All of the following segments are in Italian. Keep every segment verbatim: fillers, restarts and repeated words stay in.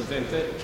Presidente.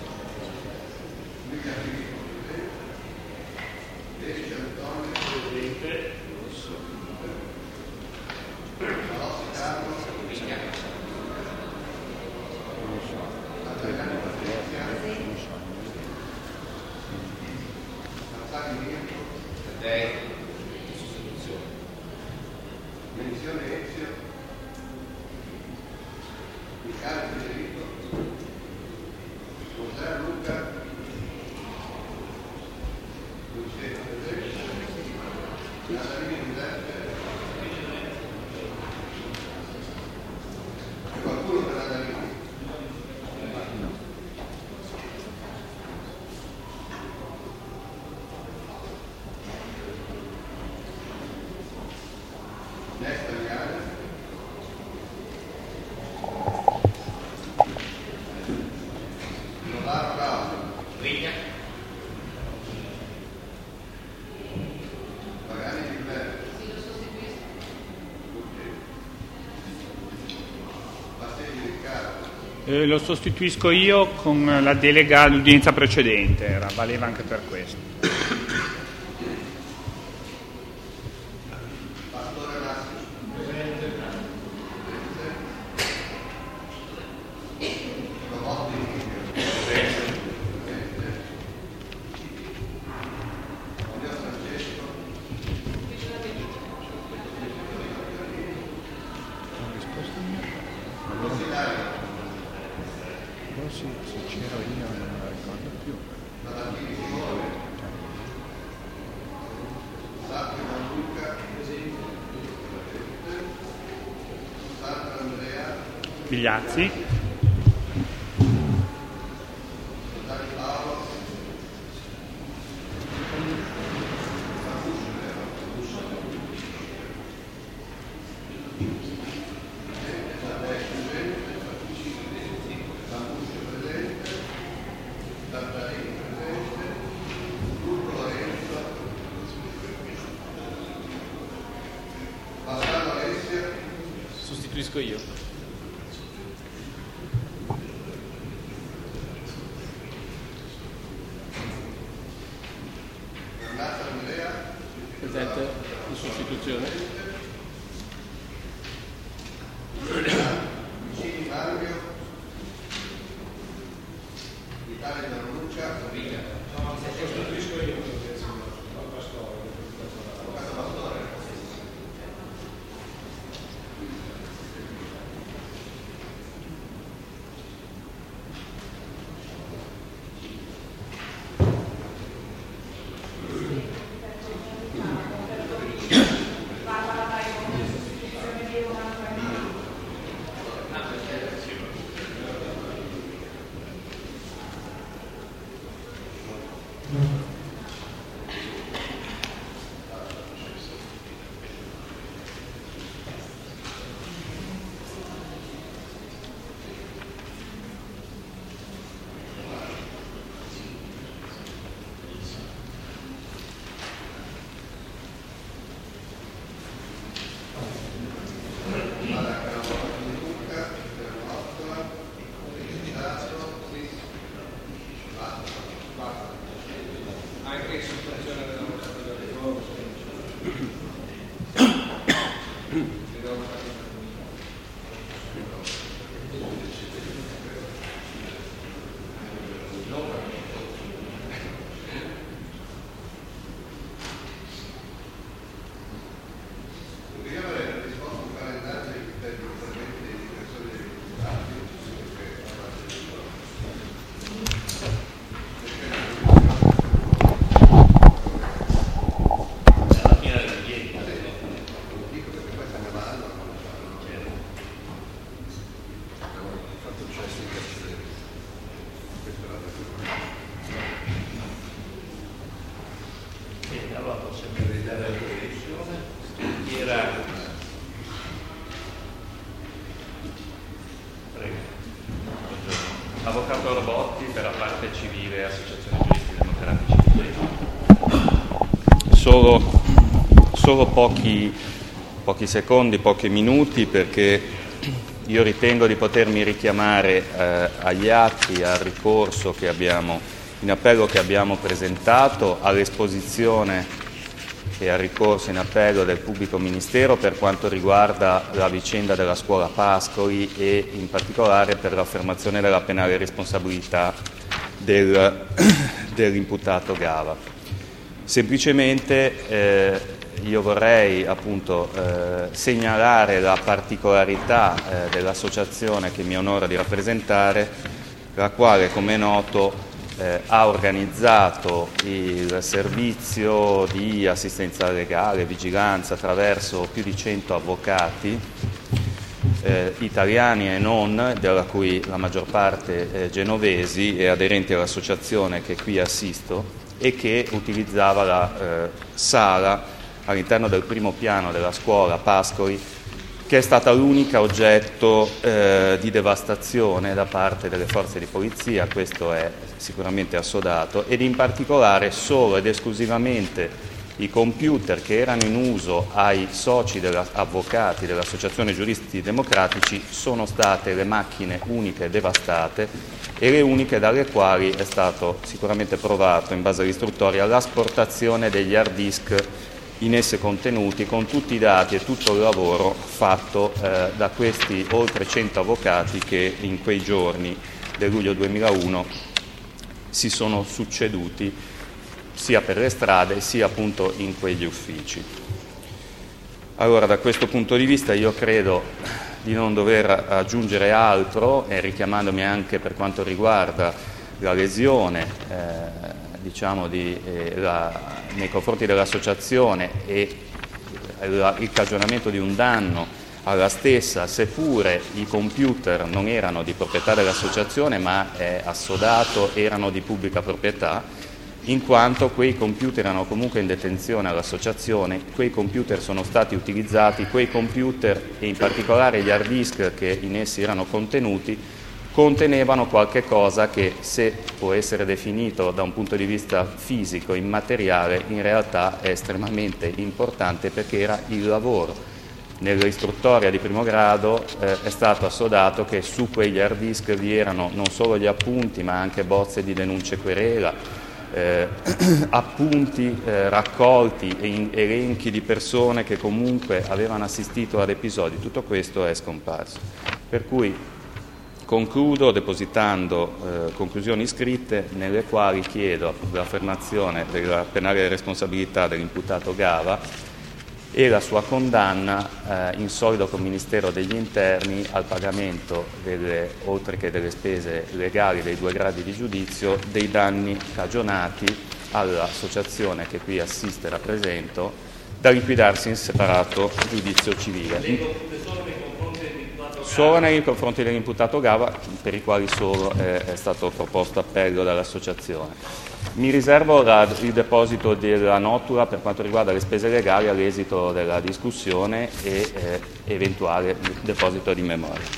Eh, lo sostituisco io con la delega all'udienza precedente, era, valeva anche per questo. Bigliazzi. Sostituisco io. Presente in sostituzione. Avvocato Robotti per la parte civile, Associazione Giuristi Democratici. Solo, solo pochi, pochi secondi, pochi minuti, perché io ritengo di potermi richiamare eh, agli atti, al ricorso che abbiamo, in appello che abbiamo presentato, all'esposizione e al ricorso in appello del pubblico ministero per quanto riguarda la vicenda della scuola Pascoli e in particolare per l'affermazione della penale responsabilità del, dell'imputato Gava. Semplicemente eh, io vorrei appunto eh, segnalare la particolarità eh, dell'associazione che mi onora di rappresentare, la quale, come è noto, Eh, ha organizzato il servizio di assistenza legale, vigilanza attraverso più di cento avvocati eh, italiani e non, della cui la maggior parte eh, genovesi e aderenti all'associazione che qui assisto, e che utilizzava la eh, sala all'interno del primo piano della scuola Pascoli, che è stata l'unica oggetto eh, di devastazione da parte delle forze di polizia, questo è sicuramente assodato, ed in particolare solo ed esclusivamente i computer che erano in uso ai soci della, avvocati dell'Associazione Giuristi Democratici sono state le macchine uniche devastate e le uniche dalle quali è stato sicuramente provato, in base all'istruttoria, l'asportazione degli hard disk in esse contenuti, con tutti i dati e tutto il lavoro fatto eh, da questi oltre cento avvocati che in quei giorni del luglio duemilauno si sono succeduti sia per le strade sia appunto in quegli uffici. Allora, da questo punto di vista io credo di non dover aggiungere altro, e richiamandomi anche per quanto riguarda la lesione eh, diciamo di, eh, la, nei confronti dell'associazione e la, il cagionamento di un danno alla stessa, seppure i computer non erano di proprietà dell'associazione ma è assodato erano di pubblica proprietà, in quanto quei computer erano comunque in detenzione all'associazione, quei computer sono stati utilizzati, quei computer e in particolare gli hard disk che in essi erano contenuti contenevano qualche cosa che, se può essere definito da un punto di vista fisico, immateriale, in realtà è estremamente importante, perché era il lavoro. Nell'istruttoria di primo grado eh, è stato assodato che su quegli hard disk vi erano non solo gli appunti ma anche bozze di denunce querela, eh, appunti eh, raccolti e in, elenchi di persone che comunque avevano assistito ad episodi. Tutto questo è scomparso. Per cui concludo depositando eh, conclusioni scritte nelle quali chiedo l'affermazione della penale responsabilità dell'imputato Gava e la sua condanna eh, in solido con il Ministero degli Interni al pagamento, delle, oltre che delle spese legali dei due gradi di giudizio, dei danni cagionati all'associazione che qui assiste e rappresento, da liquidarsi in separato giudizio civile. Solo nei confronti dell'imputato Gava, per i quali solo è, è stato proposto appello dall'associazione. Mi riservo la, il deposito della notura per quanto riguarda le spese legali all'esito della discussione e eh, eventuale deposito di memoria.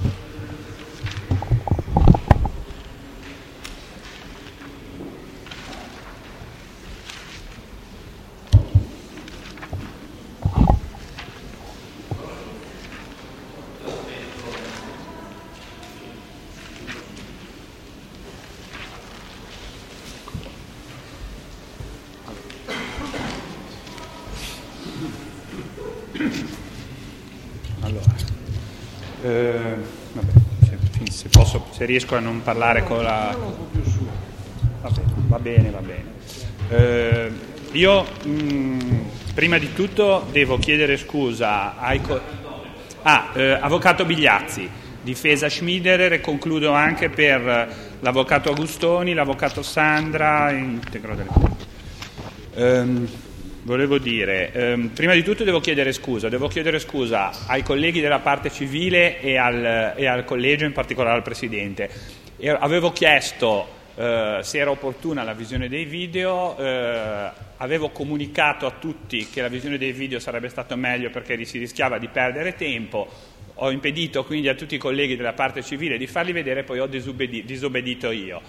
Allora, eh, vabbè, se, se, posso, se riesco a non parlare con la... Va bene, va bene, va bene. Eh, io mh, prima di tutto devo chiedere scusa ai... Co- ah, eh, avvocato Bigliazzi, difesa Schmiderer, e concludo anche per l'avvocato Agustoni, l'avvocato Sandra, integro delle... Um, Volevo dire, ehm, prima di tutto devo chiedere scusa, devo chiedere scusa ai colleghi della parte civile e al, e al collegio, in particolare al Presidente. E avevo chiesto eh, se era opportuna la visione dei video, eh, avevo comunicato a tutti che la visione dei video sarebbe stato meglio perché si rischiava di perdere tempo, ho impedito quindi a tutti i colleghi della parte civile di farli vedere, poi ho disobbedi- disobbedito io.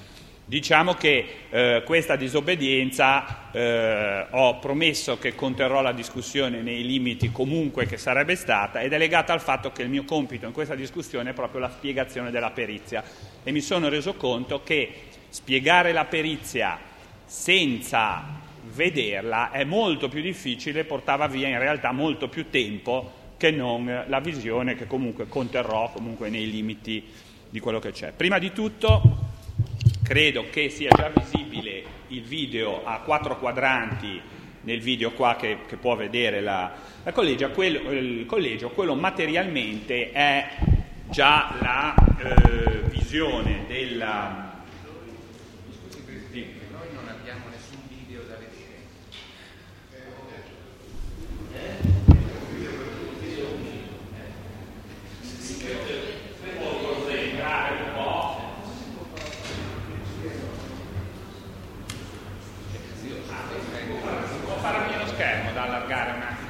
Diciamo che eh, questa disobbedienza eh, ho promesso che conterrò la discussione nei limiti comunque che sarebbe stata, ed è legata al fatto che il mio compito in questa discussione è proprio la spiegazione della perizia, e mi sono reso conto che spiegare la perizia senza vederla è molto più difficile, portava via in realtà molto più tempo che non la visione, che comunque conterrò comunque nei limiti di quello che c'è. Prima di tutto credo che sia già visibile il video a quattro quadranti nel video qua che, che può vedere la, la collegia. Quello, il collegio, quello materialmente è già la eh, visione della... Noi non abbiamo nessun video da vedere. Può fare a pieno schermo da allargare un attimo.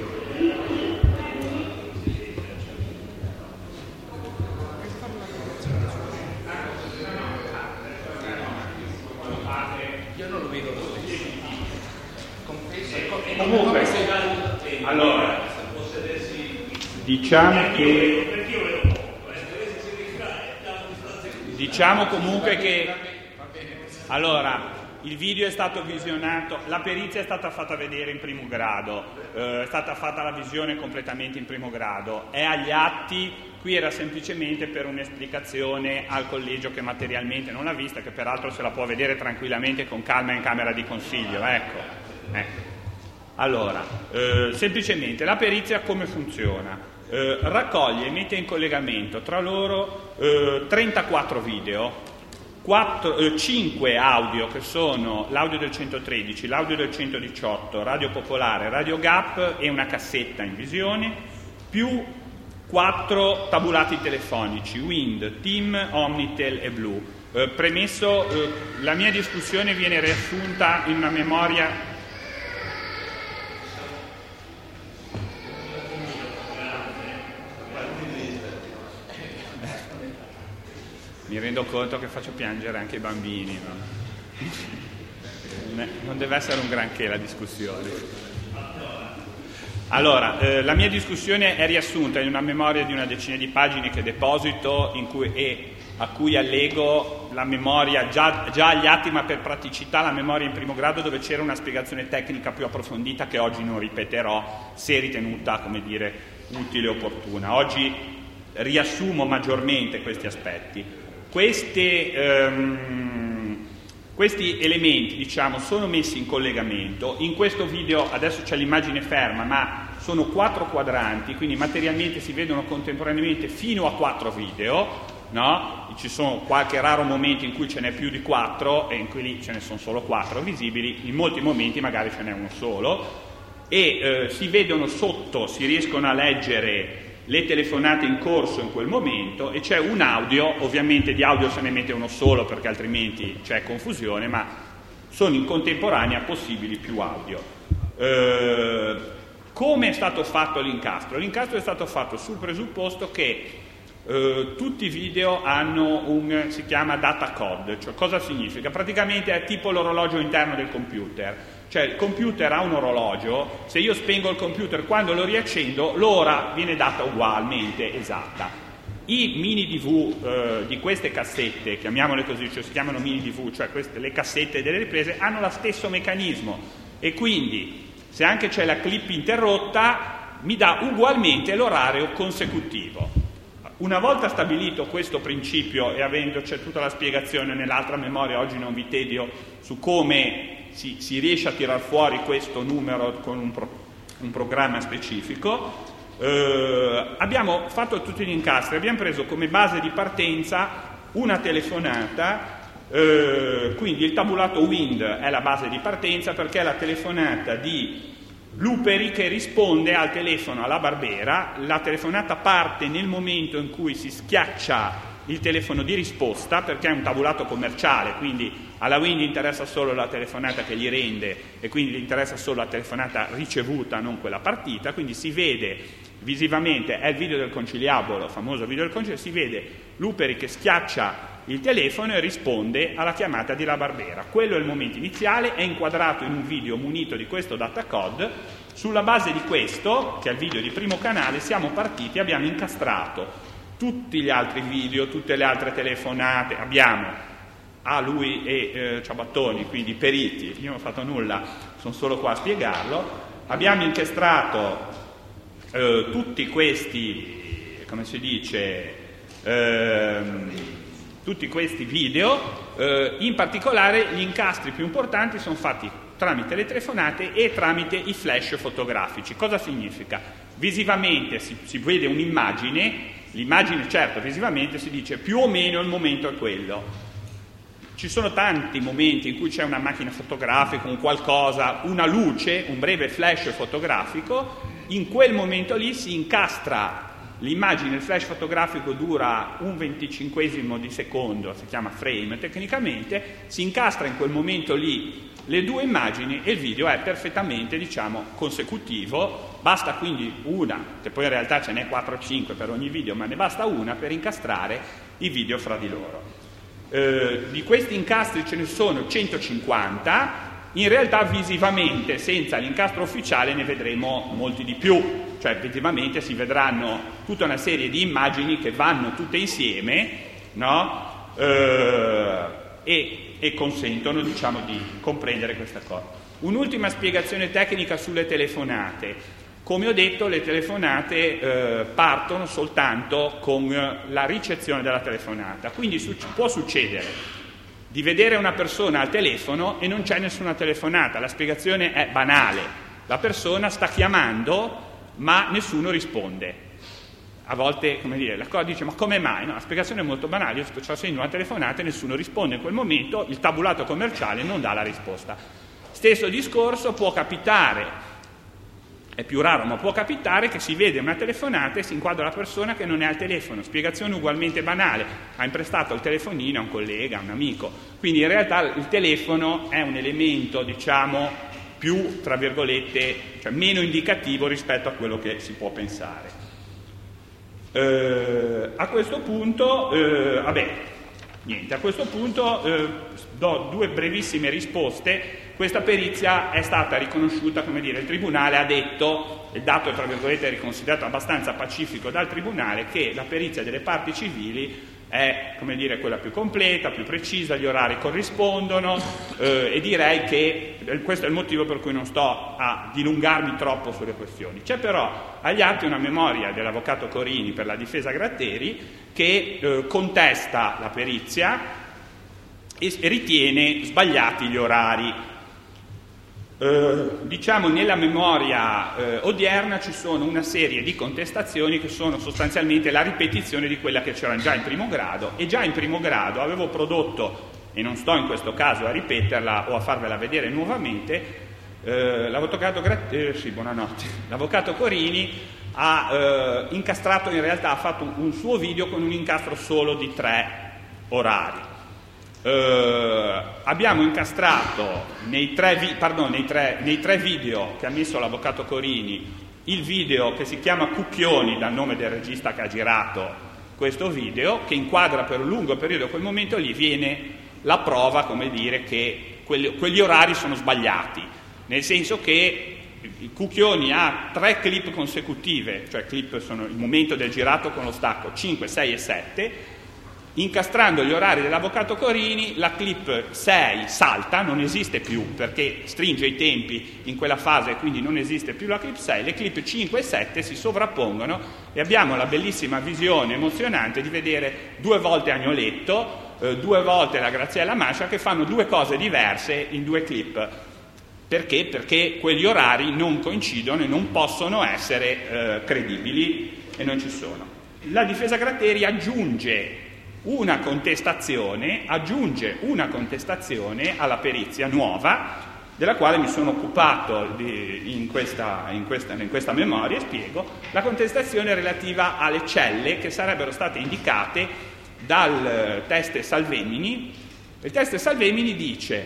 Io non lo vedo così. Comunque, allora, diciamo che diciamo comunque che allora il video è stato visionato, la perizia è stata fatta vedere in primo grado, eh, è stata fatta la visione completamente in primo grado, è agli atti. Qui era semplicemente per un'esplicazione al collegio che materialmente non l'ha vista, che peraltro se la può vedere tranquillamente con calma in camera di consiglio, ecco. ecco. Allora, eh, semplicemente la perizia come funziona? Eh, raccoglie e mette in collegamento tra loro eh, trentaquattro video, quattro, eh, cinque audio che sono l'audio del centotredici, l'audio del centodiciotto, Radio Popolare, Radio Gap e una cassetta in visione, più quattro tabulati telefonici, Wind, Team, Omnitel e Blue. Eh, premesso, eh, la mia discussione viene riassunta in una memoria... Mi rendo conto che faccio piangere anche i bambini, no? Non deve essere un granché la discussione. Allora, eh, la mia discussione è riassunta in una memoria di una decina di pagine che deposito in cui, e a cui allego la memoria, già, già agli atti, ma per praticità la memoria in primo grado, dove c'era una spiegazione tecnica più approfondita che oggi non ripeterò se ritenuta, come dire, utile e opportuna. Oggi riassumo maggiormente questi aspetti. Queste, ehm, questi elementi, diciamo, sono messi in collegamento. In questo video adesso c'è l'immagine ferma, ma sono quattro quadranti, quindi materialmente si vedono contemporaneamente fino a quattro video, no? Ci sono qualche raro momento in cui ce n'è più di quattro e in cui lì ce ne sono solo quattro visibili, in molti momenti magari ce n'è uno solo, e eh, si vedono sotto, si riescono a leggere le telefonate in corso in quel momento, e c'è un audio, ovviamente di audio se ne mette uno solo perché altrimenti c'è confusione, ma sono in contemporanea possibili più audio. Eh, come è stato fatto l'incastro? L'incastro è stato fatto sul presupposto che eh, tutti i video hanno un, si chiama data code, cioè cosa significa? Praticamente è tipo l'orologio interno del computer. Cioè il computer ha un orologio, se io spengo il computer quando lo riaccendo, l'ora viene data ugualmente esatta. I mini D V eh, di queste cassette, chiamiamole così, cioè si chiamano mini D V, cioè queste, le cassette delle riprese, hanno lo stesso meccanismo, e quindi se anche c'è la clip interrotta mi dà ugualmente l'orario consecutivo. Una volta stabilito questo principio, e avendo c'è tutta la spiegazione nell'altra memoria, oggi non vi tedio su come Si, si riesce a tirar fuori questo numero con un, pro, un programma specifico, eh, abbiamo fatto tutti gli incastri, abbiamo preso come base di partenza una telefonata, eh, quindi il tabulato Wind è la base di partenza perché è la telefonata di Luperi che risponde al telefono alla Barbera. La telefonata parte nel momento in cui si schiaccia il telefono di risposta, perché è un tabulato commerciale, quindi alla Wind interessa solo la telefonata che gli rende e quindi gli interessa solo la telefonata ricevuta, non quella partita. Quindi si vede visivamente, è il video del conciliabolo, famoso video del conciliabolo, si vede Luperi che schiaccia il telefono e risponde alla chiamata di La Barbera. Quello è il momento iniziale, è inquadrato in un video munito di questo datacode. Sulla base di questo, che è il video di primo canale, siamo partiti, abbiamo incastrato tutti gli altri video, tutte le altre telefonate, abbiamo a lui e eh, Ciabattoni, quindi periti, io non ho fatto nulla, sono solo qua a spiegarlo, abbiamo incastrato eh, tutti questi, come si dice, ehm, tutti questi video, eh, in particolare gli incastri più importanti sono fatti tramite le telefonate e tramite i flash fotografici. Cosa significa? Visivamente si, si vede un'immagine, l'immagine certo visivamente si dice più o meno il momento è quello. Ci sono tanti momenti in cui c'è una macchina fotografica, un qualcosa, una luce, un breve flash fotografico, in quel momento lì si incastra l'immagine, il flash fotografico dura un venticinquesimo di secondo, si chiama frame tecnicamente, si incastra in quel momento lì le due immagini e il video è perfettamente, diciamo, consecutivo, basta quindi una, che poi in realtà ce n'è quattro o cinque per ogni video, ma ne basta una per incastrare i video fra di loro. Eh, di questi incastri ce ne sono centocinquanta, in realtà visivamente senza l'incastro ufficiale ne vedremo molti di più, cioè visivamente si vedranno tutta una serie di immagini che vanno tutte insieme, no? eh, e, e consentono, diciamo, di comprendere questa cosa. Un'ultima spiegazione tecnica sulle telefonate. Come ho detto, le telefonate eh, partono soltanto con la ricezione della telefonata, quindi su- può succedere di vedere una persona al telefono e non c'è nessuna telefonata. La spiegazione è banale: la persona sta chiamando ma nessuno risponde. A volte, come dire, la cosa dice ma come mai? No, la spiegazione è molto banale: io sto facendo una telefonata e nessuno risponde in quel momento, il tabulato commerciale non dà la risposta. Stesso discorso può capitare, è più raro, ma può capitare che si vede una telefonata e si inquadra la persona che non è al telefono. Spiegazione ugualmente banale: ha imprestato il telefonino a un collega, a un amico. Quindi in realtà il telefono è un elemento, diciamo, più, tra virgolette, cioè meno indicativo rispetto a quello che si può pensare. Eh, a questo punto, eh, vabbè, niente, a questo punto eh, do due brevissime risposte. Questa perizia è stata riconosciuta, come dire, il Tribunale ha detto, il dato è tra virgolette riconsiderato abbastanza pacifico dal Tribunale, che la perizia delle parti civili è, come dire, quella più completa, più precisa, gli orari corrispondono eh, e direi che questo è il motivo per cui non sto a dilungarmi troppo sulle questioni. C'è però agli atti una memoria dell'avvocato Corini per la difesa Gratteri che eh, contesta la perizia e, e ritiene sbagliati gli orari. Eh, diciamo nella memoria eh, odierna ci sono una serie di contestazioni che sono sostanzialmente la ripetizione di quella che c'era già in primo grado, e già in primo grado avevo prodotto, e non sto in questo caso a ripeterla o a farvela vedere nuovamente, eh, l'avvocato, Grat- eh, sì, buonanotte. l'avvocato Corini ha eh, incastrato, in realtà ha fatto un, un suo video con un incastro solo di tre orari. Uh, abbiamo incastrato nei tre, vi- pardon, nei, tre, nei tre video che ha messo l'avvocato Corini il video che si chiama Cucchioni, dal nome del regista che ha girato questo video, che inquadra per un lungo periodo quel momento lì, viene la prova, come dire, che quelli, quegli orari sono sbagliati, nel senso che Cucchioni ha tre clip consecutive, cioè clip sono il momento del girato con lo stacco cinque, sei e sette. Incastrando gli orari dell'avvocato Corini, la clip sei salta, non esiste più perché stringe i tempi in quella fase e quindi non esiste più la clip sei, le clip cinque e sette si sovrappongono e abbiamo la bellissima visione emozionante di vedere due volte Agnoletto, eh, due volte la Graziella Mascia che fanno due cose diverse in due clip. Perché? Perché quegli orari non coincidono e non possono essere eh, credibili e non ci sono. La difesa Gratteri aggiunge una contestazione, aggiunge una contestazione alla perizia nuova, della quale mi sono occupato di, in, questa, in, questa, in questa memoria, e spiego. La contestazione relativa alle celle che sarebbero state indicate dal teste Salvemini. Il teste Salvemini dice,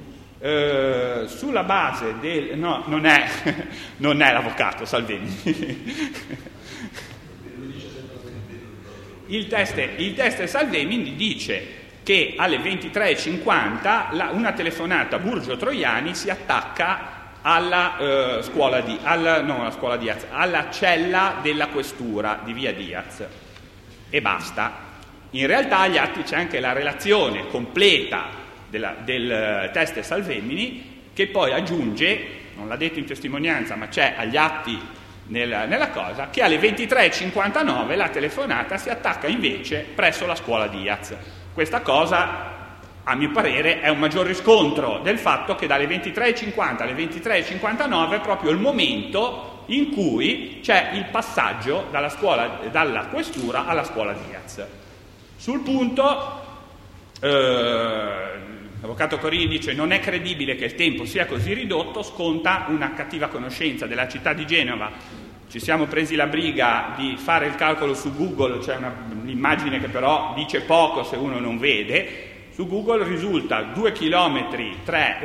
eh, sulla base del... no, non è, non è l'avvocato Salvemini. Il test, il test Salvemini dice che alle ventitré e cinquanta la, una telefonata Burgio Troiani si attacca alla eh, scuola di alla, no, alla scuola Diaz, alla cella della questura di via Diaz, e basta. In realtà agli atti c'è anche la relazione completa della, del teste Salvemini, che poi aggiunge, non l'ha detto in testimonianza ma c'è agli atti nella, nella cosa, che alle ventitré e cinquantanove la telefonata si attacca invece presso la scuola Diaz. Questa cosa, a mio parere, è un maggior riscontro del fatto che dalle ventitré e cinquanta alle ventitré e cinquantanove è proprio il momento in cui c'è il passaggio dalla, scuola, dalla questura alla scuola Diaz. Sul punto, eh, l'avvocato Corini dice non è credibile che il tempo sia così ridotto, sconta una cattiva conoscenza della città di Genova. Ci siamo presi la briga di fare il calcolo su Google, c'è una, un'immagine che però dice poco se uno non vede. Su Google risulta due chilometri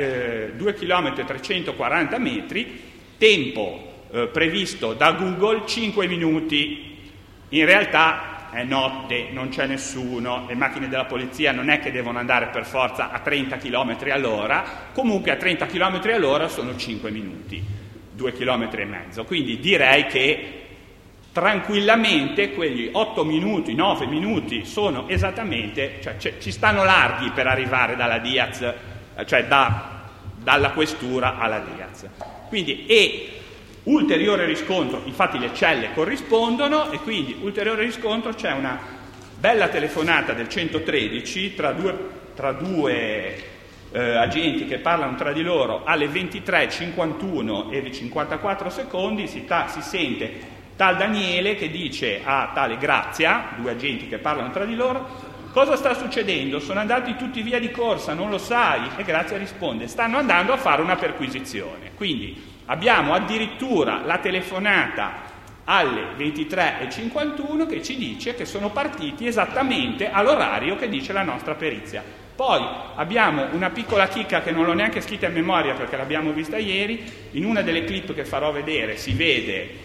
trecentoquaranta metri, tempo eh, previsto da Google cinque minuti. In realtà è notte, non c'è nessuno, le macchine della polizia non è che devono andare per forza a trenta chilometri all'ora, comunque a trenta chilometri all'ora sono cinque minuti, due chilometri e mezzo. Quindi direi che tranquillamente quegli otto minuti, nove minuti sono esattamente, cioè ci stanno larghi per arrivare dalla Diaz, cioè da, dalla questura alla Diaz. Quindi, e ulteriore riscontro, infatti le celle corrispondono, e quindi ulteriore riscontro, c'è una bella telefonata del centotredici tra due, tra due eh, agenti che parlano tra di loro alle ventitré e cinquantuno e cinquantaquattro secondi, si, ta, si sente tal Daniele che dice a tale Grazia, due agenti che parlano tra di loro: cosa sta succedendo? Sono andati tutti via di corsa, non lo sai? E Grazia risponde: stanno andando a fare una perquisizione. Quindi abbiamo addirittura la telefonata alle ventitré e cinquantuno che ci dice che sono partiti esattamente all'orario che dice la nostra perizia. Poi abbiamo una piccola chicca che non l'ho neanche scritta a memoria perché l'abbiamo vista ieri. In una delle clip che farò vedere si vede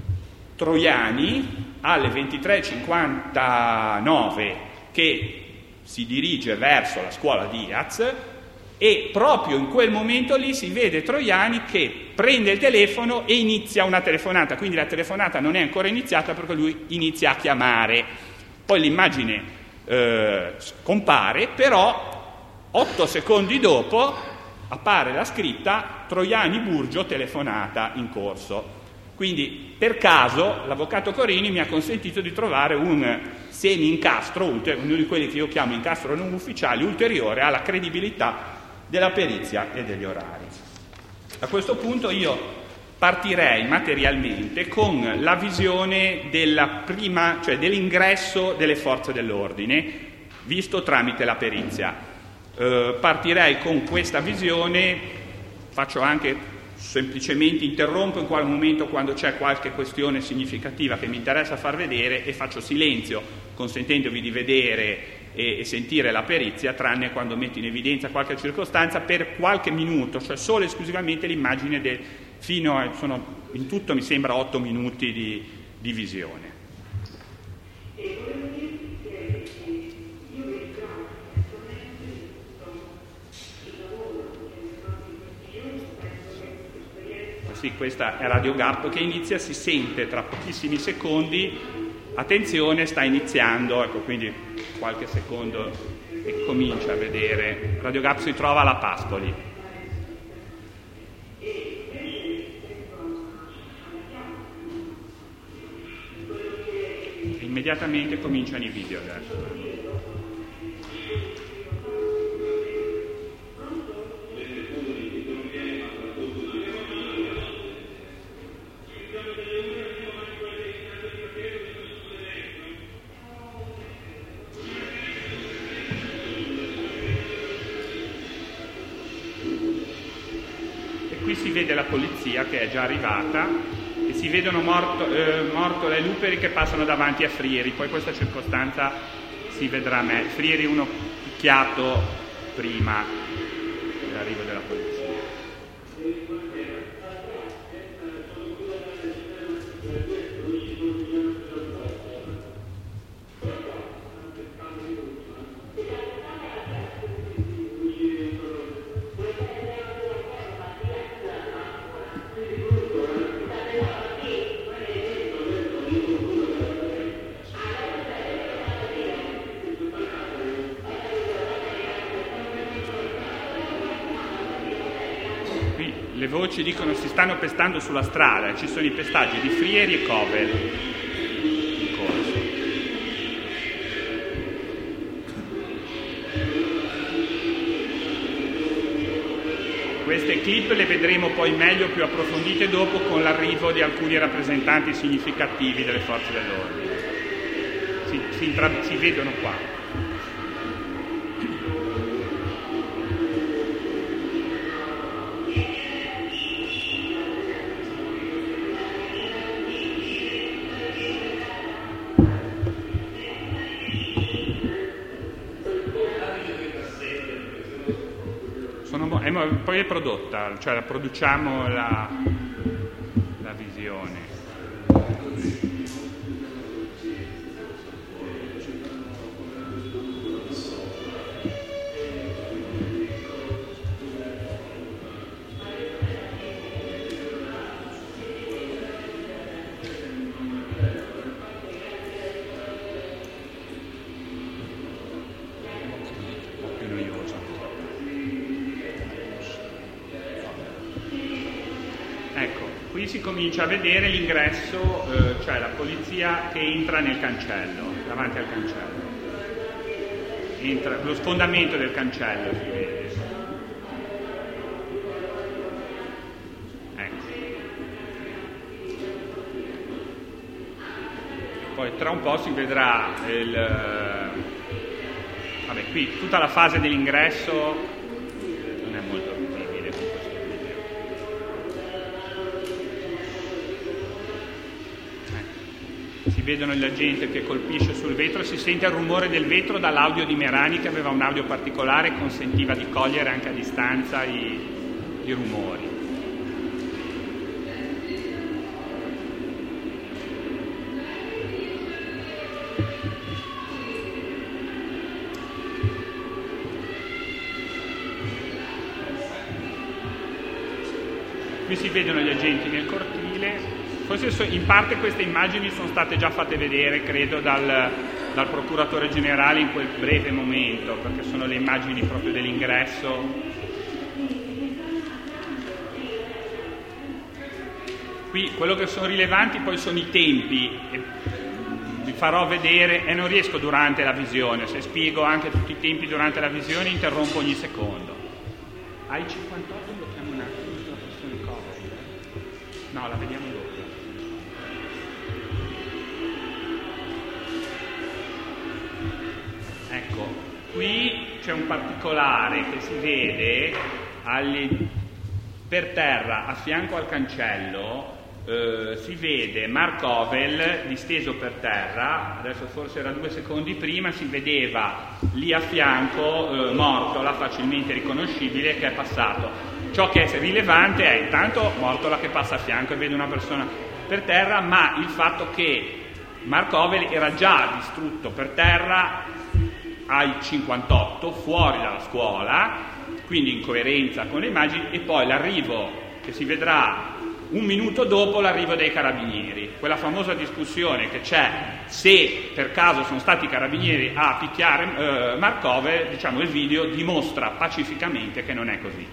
Troiani alle ventitré e cinquantanove che si dirige verso la scuola Diaz, e proprio in quel momento lì si vede Troiani che prende il telefono e inizia una telefonata, quindi la telefonata non è ancora iniziata perché lui inizia a chiamare. Poi l'immagine eh, compare, però otto secondi dopo appare la scritta Troiani Burgio telefonata in corso. Quindi per caso l'avvocato Corini mi ha consentito di trovare un semi-incastro, uno di quelli che io chiamo incastro non ufficiali, ulteriore alla credibilità della perizia e degli orari. A questo punto io partirei materialmente con la visione della prima, cioè dell'ingresso delle forze dell'ordine, visto tramite la perizia. Eh, partirei con questa visione, faccio anche semplicemente interrompo in qual momento quando c'è qualche questione significativa che mi interessa far vedere e faccio silenzio, consentendovi di vedere e, e sentire la perizia, tranne quando metto in evidenza qualche circostanza per qualche minuto, cioè solo e esclusivamente l'immagine del, fino a, sono, in tutto mi sembra otto minuti di, di visione. Sì, questa è Radio Gap che inizia, si sente tra pochissimi secondi, attenzione, sta iniziando, ecco, quindi qualche secondo e comincia a vedere. Radio Gap si trova alla Pascoli. E immediatamente cominciano i video adesso. Si vede la polizia che è già arrivata e si vedono morto, eh, Mortola e Luperi che passano davanti a Frieri. Poi questa circostanza si vedrà a me. Frieri uno picchiato prima dell'arrivo della polizia. le voci dicono si stanno pestando sulla strada, ci sono i pestaggi di Frieri e Covel in corso. Queste clip le vedremo poi meglio, più approfondite dopo, con l'arrivo di alcuni rappresentanti significativi delle forze dell'ordine. Si, si, intra- si vedono qua. Poi è prodotta, cioè la produciamo la, la visione. Si comincia a vedere l'ingresso, eh, cioè la polizia che entra nel cancello, davanti al cancello. Entra, lo sfondamento del cancello si vede. Ecco. Poi tra un po' si vedrà il... Vabbè, qui tutta la fase dell'ingresso non è molto visibile con questo video. Si vedono la gente che colpisce sul vetro, si sente il rumore del vetro dall'audio di Merani, che aveva un audio particolare e consentiva di cogliere anche a distanza i, i rumori. Qui si vedono gli agenti nel cortile. Forse in parte queste immagini sono state già fatte vedere, credo, dal, dal procuratore generale in quel breve momento, perché sono le immagini proprio dell'ingresso. Qui quello che sono rilevanti poi sono i tempi, e vi farò vedere, e non riesco durante la visione, se spiego anche tutti i tempi durante la visione interrompo ogni secondo. Ai cinquantotto blocchiamo un attimo sulla questione Covid. No, la vediamo dopo. Ecco, qui c'è un particolare che si vede agli, per terra, a fianco al cancello, eh, si vede Mark Ovel disteso per terra, adesso forse era due secondi prima, si vedeva lì a fianco, eh, Mortola, facilmente riconoscibile, che è passato. Ciò che è rilevante è intanto Mortola che passa a fianco e vede una persona per terra, ma il fatto che Mark Ovel era già distrutto per terra ai cinquantotto, fuori dalla scuola, quindi in coerenza con le immagini, e poi l'arrivo che si vedrà un minuto dopo l'arrivo dei carabinieri, quella famosa discussione che c'è se per caso sono stati i carabinieri a picchiare eh, Mark Ovel, diciamo il video dimostra pacificamente che non è così.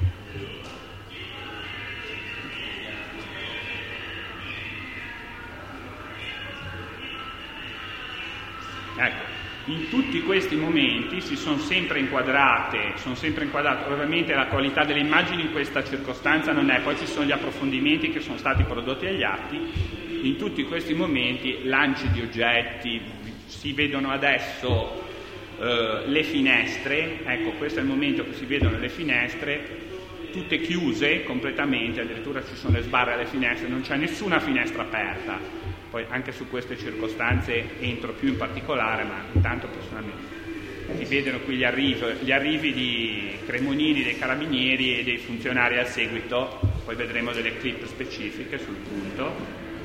Ecco. In tutti questi momenti si sono sempre inquadrate, sono sempre inquadrate, ovviamente la qualità delle immagini in questa circostanza non è, poi ci sono gli approfondimenti che sono stati prodotti agli atti, in tutti questi momenti lanci di oggetti, si vedono adesso eh, le finestre, ecco questo è il momento che si vedono le finestre, tutte chiuse completamente, addirittura ci sono le sbarre alle finestre, non c'è nessuna finestra aperta. Poi anche su queste circostanze entro più in particolare, ma intanto personalmente si vedono qui gli arrivi, gli arrivi di Cremonini, dei carabinieri e dei funzionari al seguito, poi vedremo delle clip specifiche sul punto.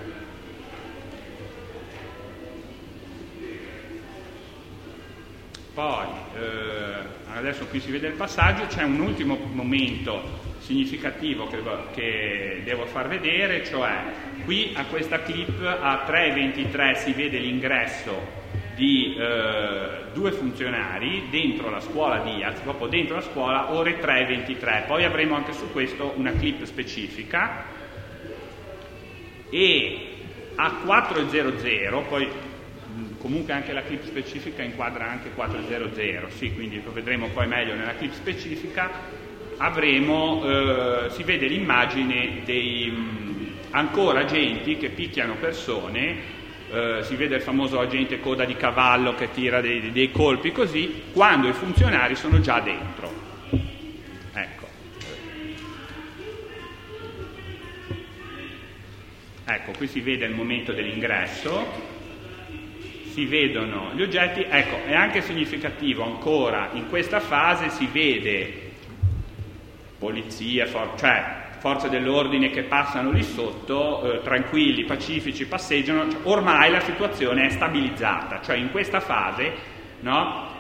Poi, eh, adesso qui si vede il passaggio, c'è un ultimo momento significativo che, che devo far vedere, cioè qui a questa clip a tre e ventitré si vede l'ingresso di eh, due funzionari dentro la scuola Diaz, proprio dentro la scuola, ore tre e ventitré. Poi avremo anche su questo una clip specifica. E a quattro e zero zero, poi comunque anche la clip specifica inquadra anche quattro e zero zero, sì, quindi lo vedremo poi meglio nella clip specifica, avremo, eh, si vede l'immagine dei mh, ancora agenti che picchiano persone, eh, si vede il famoso agente coda di cavallo che tira dei, dei colpi così, quando i funzionari sono già dentro. Ecco. Ecco, qui si vede il momento dell'ingresso. Si vedono gli oggetti, ecco, è anche significativo ancora in questa fase si vede polizia, for- cioè forze dell'ordine che passano lì sotto, eh, tranquilli, pacifici, passeggiano, cioè, ormai la situazione è stabilizzata, cioè in questa fase, no?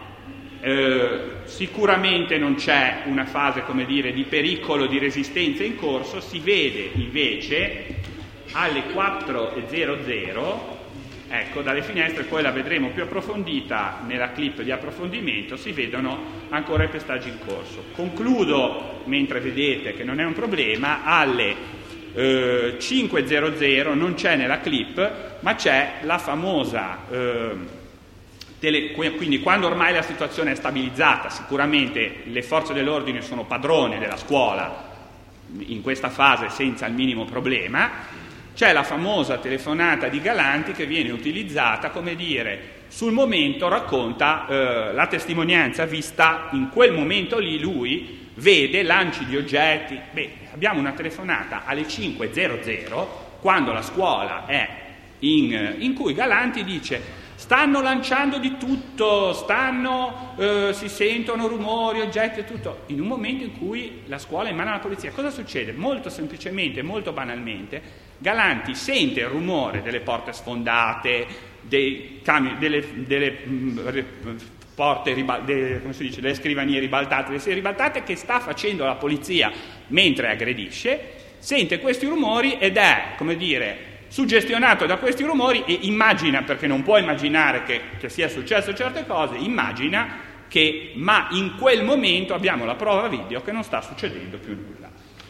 Eh, sicuramente non c'è una fase, come dire, di pericolo, di resistenza in corso, si vede invece alle quattro e zero zero, ecco, dalle finestre, poi la vedremo più approfondita nella clip di approfondimento, si vedono ancora i pestaggi in corso. Concludo, mentre vedete che non è un problema, alle eh, cinque e zero zero, non c'è nella clip, ma c'è la famosa, eh, tele, quindi quando ormai la situazione è stabilizzata, sicuramente le forze dell'ordine sono padrone della scuola, in questa fase senza il minimo problema. C'è la famosa telefonata di Galanti che viene utilizzata, come dire, sul momento racconta eh, la testimonianza vista in quel momento lì, lui vede lanci di oggetti. Beh, abbiamo una telefonata alle cinque e zero zero, quando la scuola è in, in cui Galanti dice stanno lanciando di tutto, stanno, eh, si sentono rumori, oggetti e tutto, in un momento in cui la scuola è in mano alla polizia. Cosa succede? Molto semplicemente, molto banalmente, Galanti sente il rumore delle porte sfondate, dei cami, delle, delle mh, porte, ribal- de, come si dice, delle scrivanie ribaltate, le serie ribaltate che sta facendo la polizia mentre aggredisce, sente questi rumori ed è, come dire, suggestionato da questi rumori e immagina, perché non può immaginare che, che sia successo certe cose, immagina che, ma in quel momento abbiamo la prova video che non sta succedendo più nulla.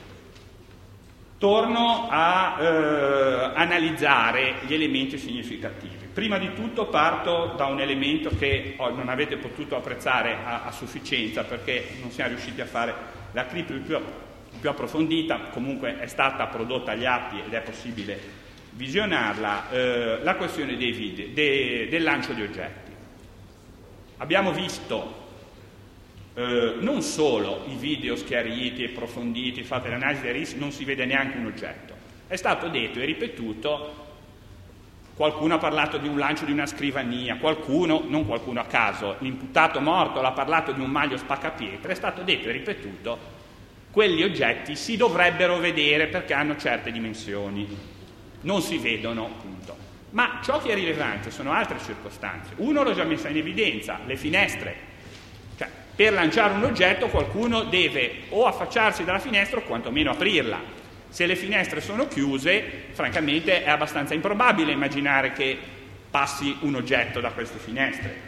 Torno a eh, analizzare gli elementi significativi. Prima di tutto parto da un elemento che oh, non avete potuto apprezzare a, a sufficienza perché non siamo riusciti a fare la clip più, più approfondita, comunque è stata prodotta agli atti ed è possibile visionarla, eh, la questione dei video, de, del lancio di oggetti. Abbiamo visto eh, non solo i video schiariti, approfonditi, fatte l'analisi dei rischi, non si vede neanche un oggetto. È stato detto e ripetuto, qualcuno ha parlato di un lancio di una scrivania, qualcuno, non qualcuno a caso, l'imputato morto ha parlato di un maglio spaccapietre, è stato detto e ripetuto, quegli oggetti si dovrebbero vedere perché hanno certe dimensioni. Non si vedono, punto. Ma ciò che è rilevante sono altre circostanze. Uno l'ho già messa in evidenza, le finestre. Cioè, per lanciare un oggetto qualcuno deve o affacciarsi dalla finestra o quantomeno aprirla. Se le finestre sono chiuse, francamente è abbastanza improbabile immaginare che passi un oggetto da queste finestre.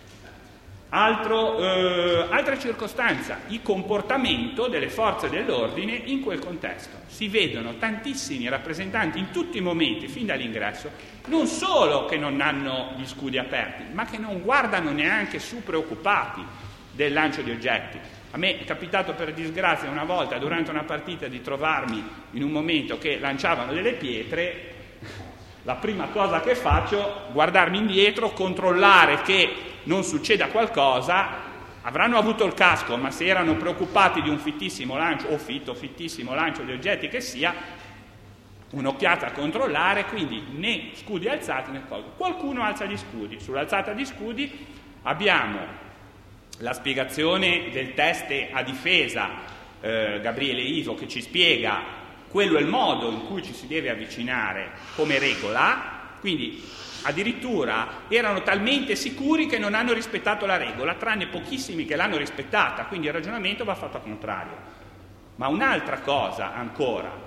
Altro, eh, altra circostanza, il comportamento delle forze dell'ordine in quel contesto. Si vedono tantissimi rappresentanti in tutti i momenti, fin dall'ingresso, non solo che non hanno gli scudi aperti, ma che non guardano neanche su preoccupati del lancio di oggetti. A me è capitato per disgrazia una volta durante una partita di trovarmi in un momento che lanciavano delle pietre. La prima cosa che faccio è guardarmi indietro, controllare che non succeda qualcosa. Avranno avuto il casco, ma se erano preoccupati di un fittissimo lancio o fitto, fittissimo lancio di oggetti che sia, un'occhiata a controllare, quindi né scudi alzati né cosa. Qualcuno alza gli scudi. Sull'alzata di scudi abbiamo la spiegazione del test a difesa, eh, Gabriele Iso, che ci spiega quello è il modo in cui ci si deve avvicinare come regola, quindi addirittura erano talmente sicuri che non hanno rispettato la regola, tranne pochissimi che l'hanno rispettata, quindi il ragionamento va fatto al contrario. Ma un'altra cosa ancora,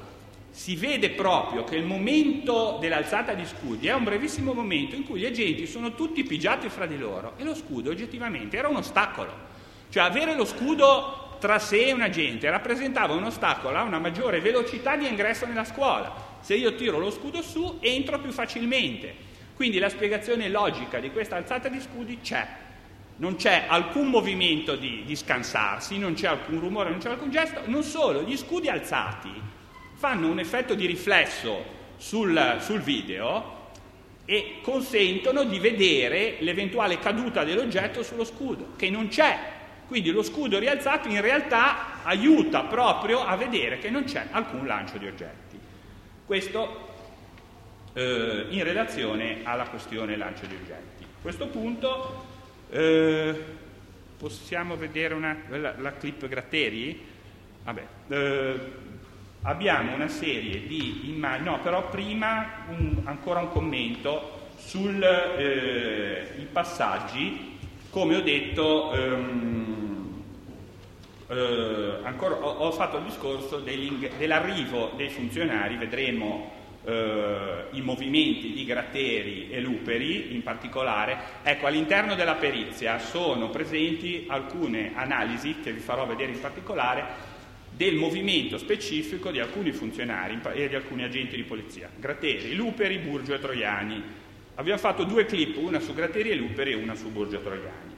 si vede proprio che il momento dell'alzata di scudi è un brevissimo momento in cui gli agenti sono tutti pigiati fra di loro e lo scudo oggettivamente era un ostacolo. Cioè avere lo scudo tra sé e un agente rappresentava un ostacolo a una maggiore velocità di ingresso nella scuola. Se io tiro lo scudo su entro più facilmente. Quindi la spiegazione logica di questa alzata di scudi c'è. Non c'è alcun movimento di, di scansarsi, non c'è alcun rumore, non c'è alcun gesto. Non solo, gli scudi alzati fanno un effetto di riflesso sul, sul video e consentono di vedere l'eventuale caduta dell'oggetto sullo scudo, che non c'è. Quindi lo scudo rialzato in realtà aiuta proprio a vedere che non c'è alcun lancio di oggetti. Questo eh, in relazione alla questione lancio di oggetti. A questo punto eh, possiamo vedere una, la, la clip Gratteri? Vabbè. Eh, Abbiamo una serie di immagini, no, però prima un, ancora un commento sui eh, passaggi, come ho detto, ehm, eh, ancora, ho, ho fatto il discorso dell'arrivo dei funzionari, vedremo eh, i movimenti di Gratteri e Luperi in particolare. Ecco, all'interno della perizia sono presenti alcune analisi, che vi farò vedere in particolare, del movimento specifico di alcuni funzionari e di alcuni agenti di polizia. Gratteri, Luperi, Burgio e Troiani. Abbiamo fatto due clip, una su Gratteri e Luperi e una su Burgio e Troiani.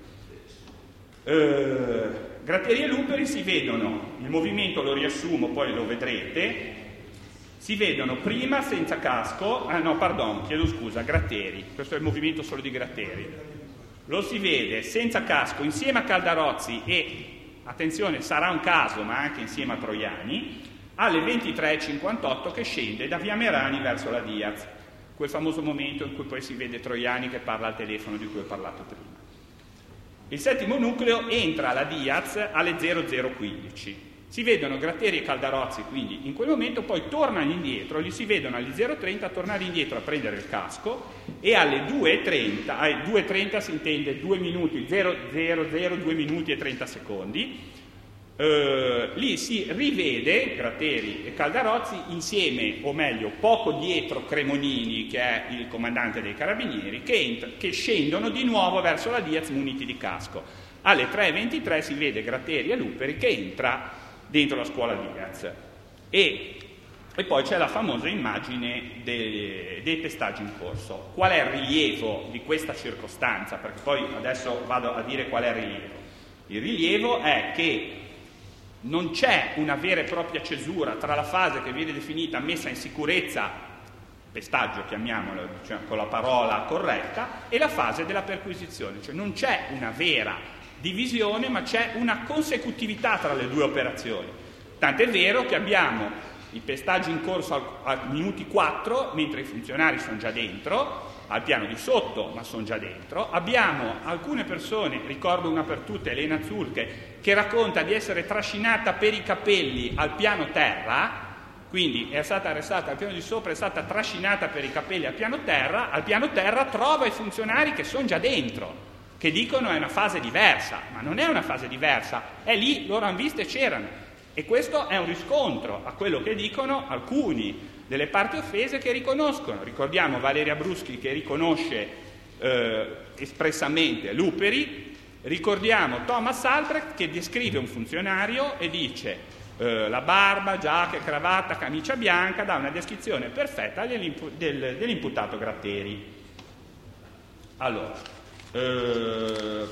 Eh, Gratteri e Luperi si vedono, il movimento lo riassumo, poi lo vedrete, si vedono prima senza casco, ah no, pardon, chiedo scusa, Gratteri, questo è il movimento solo di Gratteri. Lo si vede senza casco insieme a Caldarozzi e, attenzione, sarà un caso, ma anche insieme a Troiani, alle ventitré e cinquantotto che scende da via Merani verso la Diaz, quel famoso momento in cui poi si vede Troiani che parla al telefono di cui ho parlato prima. Il settimo nucleo entra alla Diaz alle zero zero quindici. Si vedono Gratteri e Caldarozzi, quindi in quel momento poi tornano indietro, li si vedono alle zero trenta tornare indietro a prendere il casco e alle due e trenta, alle due e trenta si intende due minuti, zero zero zero, due minuti e trenta secondi, eh, lì si rivede Gratteri e Caldarozzi insieme, o meglio, poco dietro Cremonini, che è il comandante dei Carabinieri, che, entra, che scendono di nuovo verso la Diaz muniti di casco. Alle tre e ventitré si vede Gratteri e Luperi che entra dentro la scuola Diaz. E, e poi c'è la famosa immagine dei, dei pestaggi in corso. Qual è il rilievo di questa circostanza? Perché poi adesso vado a dire qual è il rilievo. Il rilievo è che non c'è una vera e propria cesura tra la fase che viene definita messa in sicurezza, pestaggio chiamiamolo, cioè, con la parola corretta, e la fase della perquisizione. Cioè non c'è una vera divisione, ma c'è una consecutività tra le due operazioni. Tant'è vero che abbiamo i pestaggi in corso a minuti quattro, mentre i funzionari sono già dentro, al piano di sotto, ma sono già dentro. Abbiamo alcune persone, ricordo una per tutte, Elena Zurche, che racconta di essere trascinata per i capelli al piano terra, quindi è stata arrestata al piano di sopra, è stata trascinata per i capelli al piano terra, al piano terra trova i funzionari che sono già dentro, che dicono è una fase diversa, ma non è una fase diversa, è lì, loro hanno visto e c'erano. E questo è un riscontro a quello che dicono alcuni delle parti offese che riconoscono. Ricordiamo Valeria Bruschi che riconosce eh, espressamente Luperi, ricordiamo Thomas Albrecht che descrive un funzionario e dice eh, la barba, giacca, cravatta, camicia bianca, dà una descrizione perfetta dell'impu- del, dell'imputato Gratteri. Allora, Eh,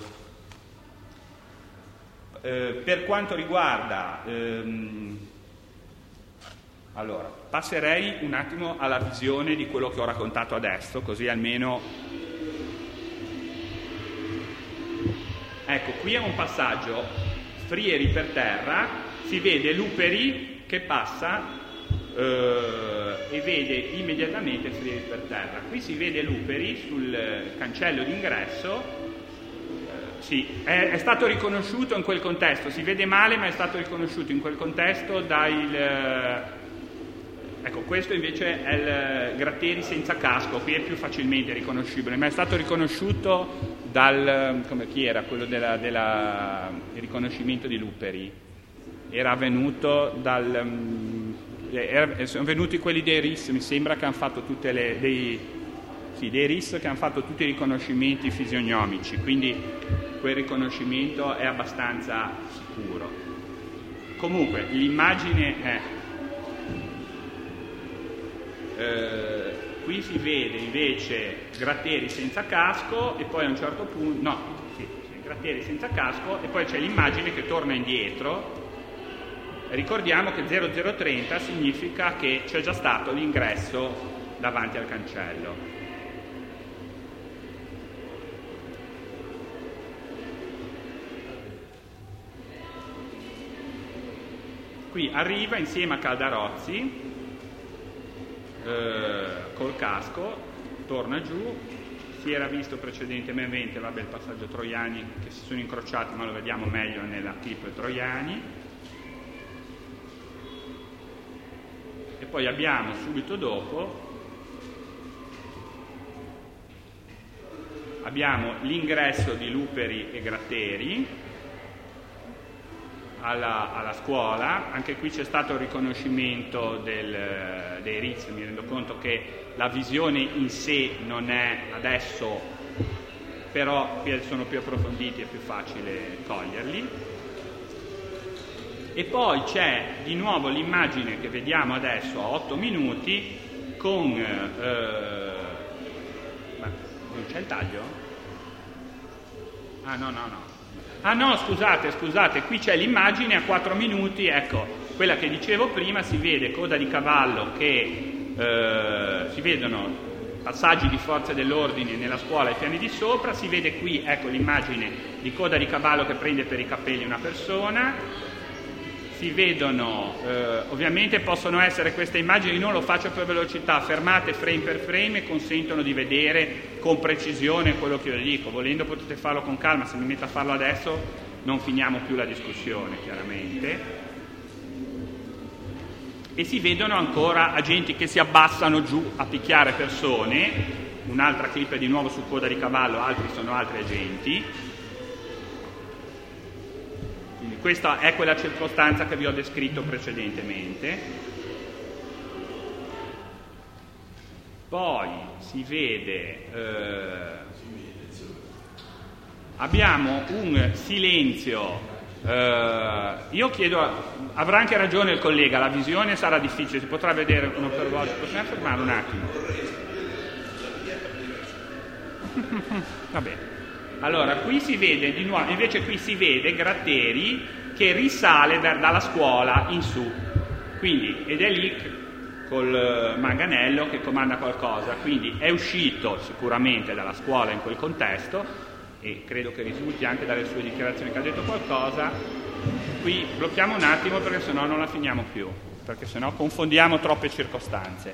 eh, per quanto riguarda ehm, allora passerei un attimo alla visione di quello che ho raccontato adesso, così almeno ecco, qui è un passaggio Frieri per terra, si vede Luperi che passa Uh, e vede immediatamente Frieri per terra. Qui si vede Luperi sul cancello d'ingresso, uh, sì, è, è stato riconosciuto in quel contesto, si vede male ma è stato riconosciuto in quel contesto dai uh, ecco, questo invece è il Gratteri senza casco, qui è più facilmente riconoscibile, ma è stato riconosciuto dal, come chi era, quello della, della il riconoscimento di Luperi, era avvenuto dal um, eh, sono venuti quelli dei R I S, mi sembra che hanno fatto tutte le dei, sì, dei R I S che hanno fatto tutti i riconoscimenti fisionomici, quindi quel riconoscimento è abbastanza sicuro. Comunque l'immagine è eh, qui si vede invece Gratteri senza casco e poi a un certo punto no, sì, sì, Gratteri senza casco e poi c'è l'immagine che torna indietro. Ricordiamo che zero zero trenta significa che c'è già stato l'ingresso davanti al cancello. Qui arriva insieme a Caldarozzi eh, col casco, torna giù, si era visto precedentemente, vabbè, il passaggio Troiani che si sono incrociati, ma lo vediamo meglio nella clip Troiani. E poi abbiamo subito dopo abbiamo l'ingresso di Luperi e Gratteri alla, alla scuola. Anche qui c'è stato il riconoscimento del, dei R I S, mi rendo conto che la visione in sé non è adesso, però sono più approfonditi, è più facile coglierli. E poi c'è di nuovo l'immagine che vediamo adesso a otto minuti con eh, ma non c'è il taglio? Ah no no no ah no scusate scusate qui c'è l'immagine a quattro minuti, ecco quella che dicevo prima. Si vede coda di cavallo che eh, si vedono passaggi di forze dell'ordine nella scuola ai piani di sopra, si vede qui, ecco l'immagine di coda di cavallo che prende per i capelli una persona. Si vedono, eh, ovviamente possono essere queste immagini, non lo faccio per velocità, fermate frame per frame e consentono di vedere con precisione quello che io dico. Volendo potete farlo con calma, se mi metto a farlo adesso non finiamo più la discussione, chiaramente. E si vedono ancora agenti che si abbassano giù a picchiare persone, un'altra clip è di nuovo su coda di cavallo, altri sono altri agenti. Questa è quella circostanza che vi ho descritto precedentemente. Poi si vede, eh, abbiamo un silenzio, eh, io chiedo, avrà anche ragione il collega, la visione sarà difficile, si potrà vedere uno per volta, possiamo fermare un attimo? Va bene. Allora, qui si vede di nuovo, invece qui si vede Gratteri che risale da, dalla scuola in su, quindi, ed è lì col manganello che comanda qualcosa, quindi è uscito sicuramente dalla scuola in quel contesto e credo che risulti anche dalle sue dichiarazioni che ha detto qualcosa. Qui blocchiamo un attimo perché sennò non la finiamo più, perché sennò confondiamo troppe circostanze.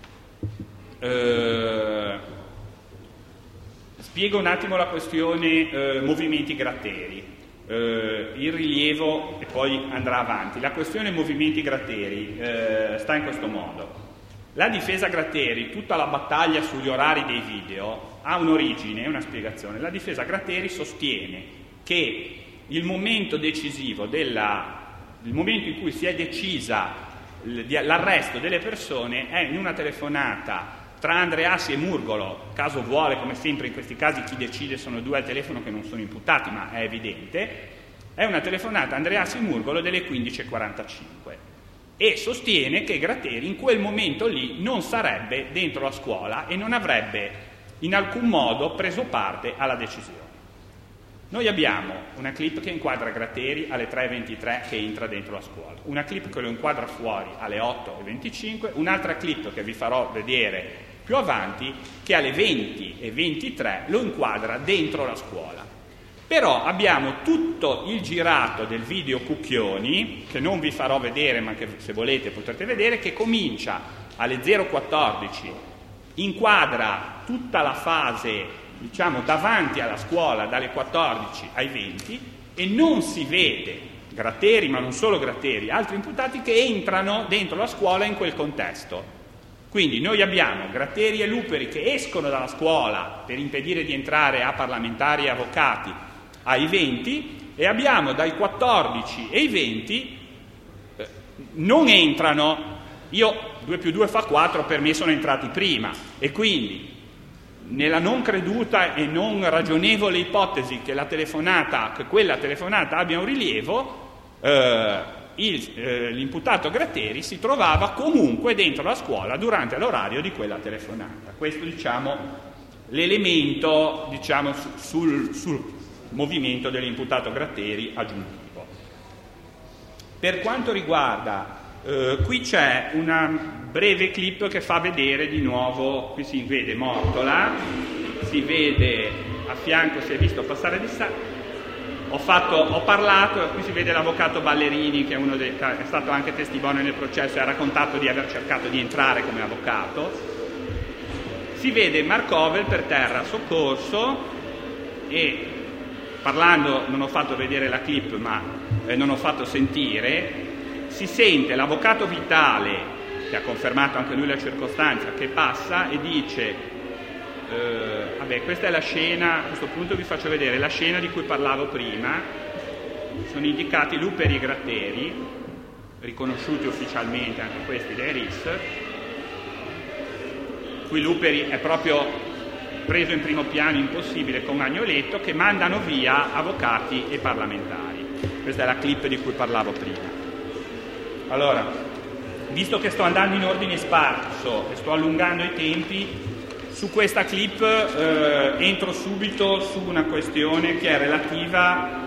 Eh... Spiego un attimo la questione eh, movimenti Gratteri, eh, il rilievo e poi andrà avanti. La questione movimenti Gratteri eh, sta in questo modo. La difesa Gratteri, tutta la battaglia sugli orari dei video, ha un'origine e una spiegazione. La difesa Gratteri sostiene che il momento decisivo, della, il momento in cui si è decisa l'arresto delle persone è in una telefonata tra Andreassi e Murgolo. Caso vuole, come sempre in questi casi chi decide sono due al telefono che non sono imputati, ma è evidente, è una telefonata Andreassi-Murgolo delle quindici e quarantacinque e sostiene che Gratteri in quel momento lì non sarebbe dentro la scuola e non avrebbe in alcun modo preso parte alla decisione. Noi abbiamo una clip che inquadra Gratteri alle tre e ventitré che entra dentro la scuola, una clip che lo inquadra fuori alle otto e venticinque, un'altra clip che vi farò vedere più avanti che alle venti e ventitré lo inquadra dentro la scuola. Però abbiamo tutto il girato del video Cucchioni, che non vi farò vedere ma che se volete potrete vedere, che comincia alle zero quattordici, inquadra tutta la fase, diciamo, davanti alla scuola dalle quattordici ai venti e non si vede Gratteri, ma non solo Gratteri, altri imputati che entrano dentro la scuola in quel contesto. Quindi noi abbiamo Gratteri e Luperi che escono dalla scuola per impedire di entrare a parlamentari e avvocati ai venti e abbiamo dai quattordici e i venti eh, non entrano io due più due fa quattro, per me sono entrati prima, e quindi nella non creduta e non ragionevole ipotesi che la telefonata, che quella telefonata abbia un rilievo, eh, il, eh, l'imputato Gratteri si trovava comunque dentro la scuola durante l'orario di quella telefonata. Questo, diciamo, l'elemento, diciamo, su, sul, sul movimento dell'imputato Gratteri aggiuntivo. Per quanto riguarda Uh, qui c'è una breve clip che fa vedere di nuovo, qui si vede Mortola, si vede a fianco, si è visto passare di sa. Ho, fatto, ho parlato, qui si vede l'avvocato Ballerini, che è, uno dei, è stato anche testimone nel processo e ha raccontato di aver cercato di entrare come avvocato. Si vede Marcovel per terra soccorso, e parlando, non ho fatto vedere la clip ma eh, non ho fatto sentire, si sente l'avvocato Vitale, che ha confermato anche lui la circostanza, che passa e dice eh, vabbè, questa è la scena, a questo punto vi faccio vedere la scena di cui parlavo prima. Sono indicati Luperi e Gratteri, riconosciuti ufficialmente anche questi dai R I S. Qui Luperi è proprio preso in primo piano, impossibile, con Magnoletto, che mandano via avvocati e parlamentari. Questa è la clip di cui parlavo prima. Allora, visto che sto andando in ordine sparso e sto allungando i tempi, su questa clip eh, entro subito su una questione che è relativa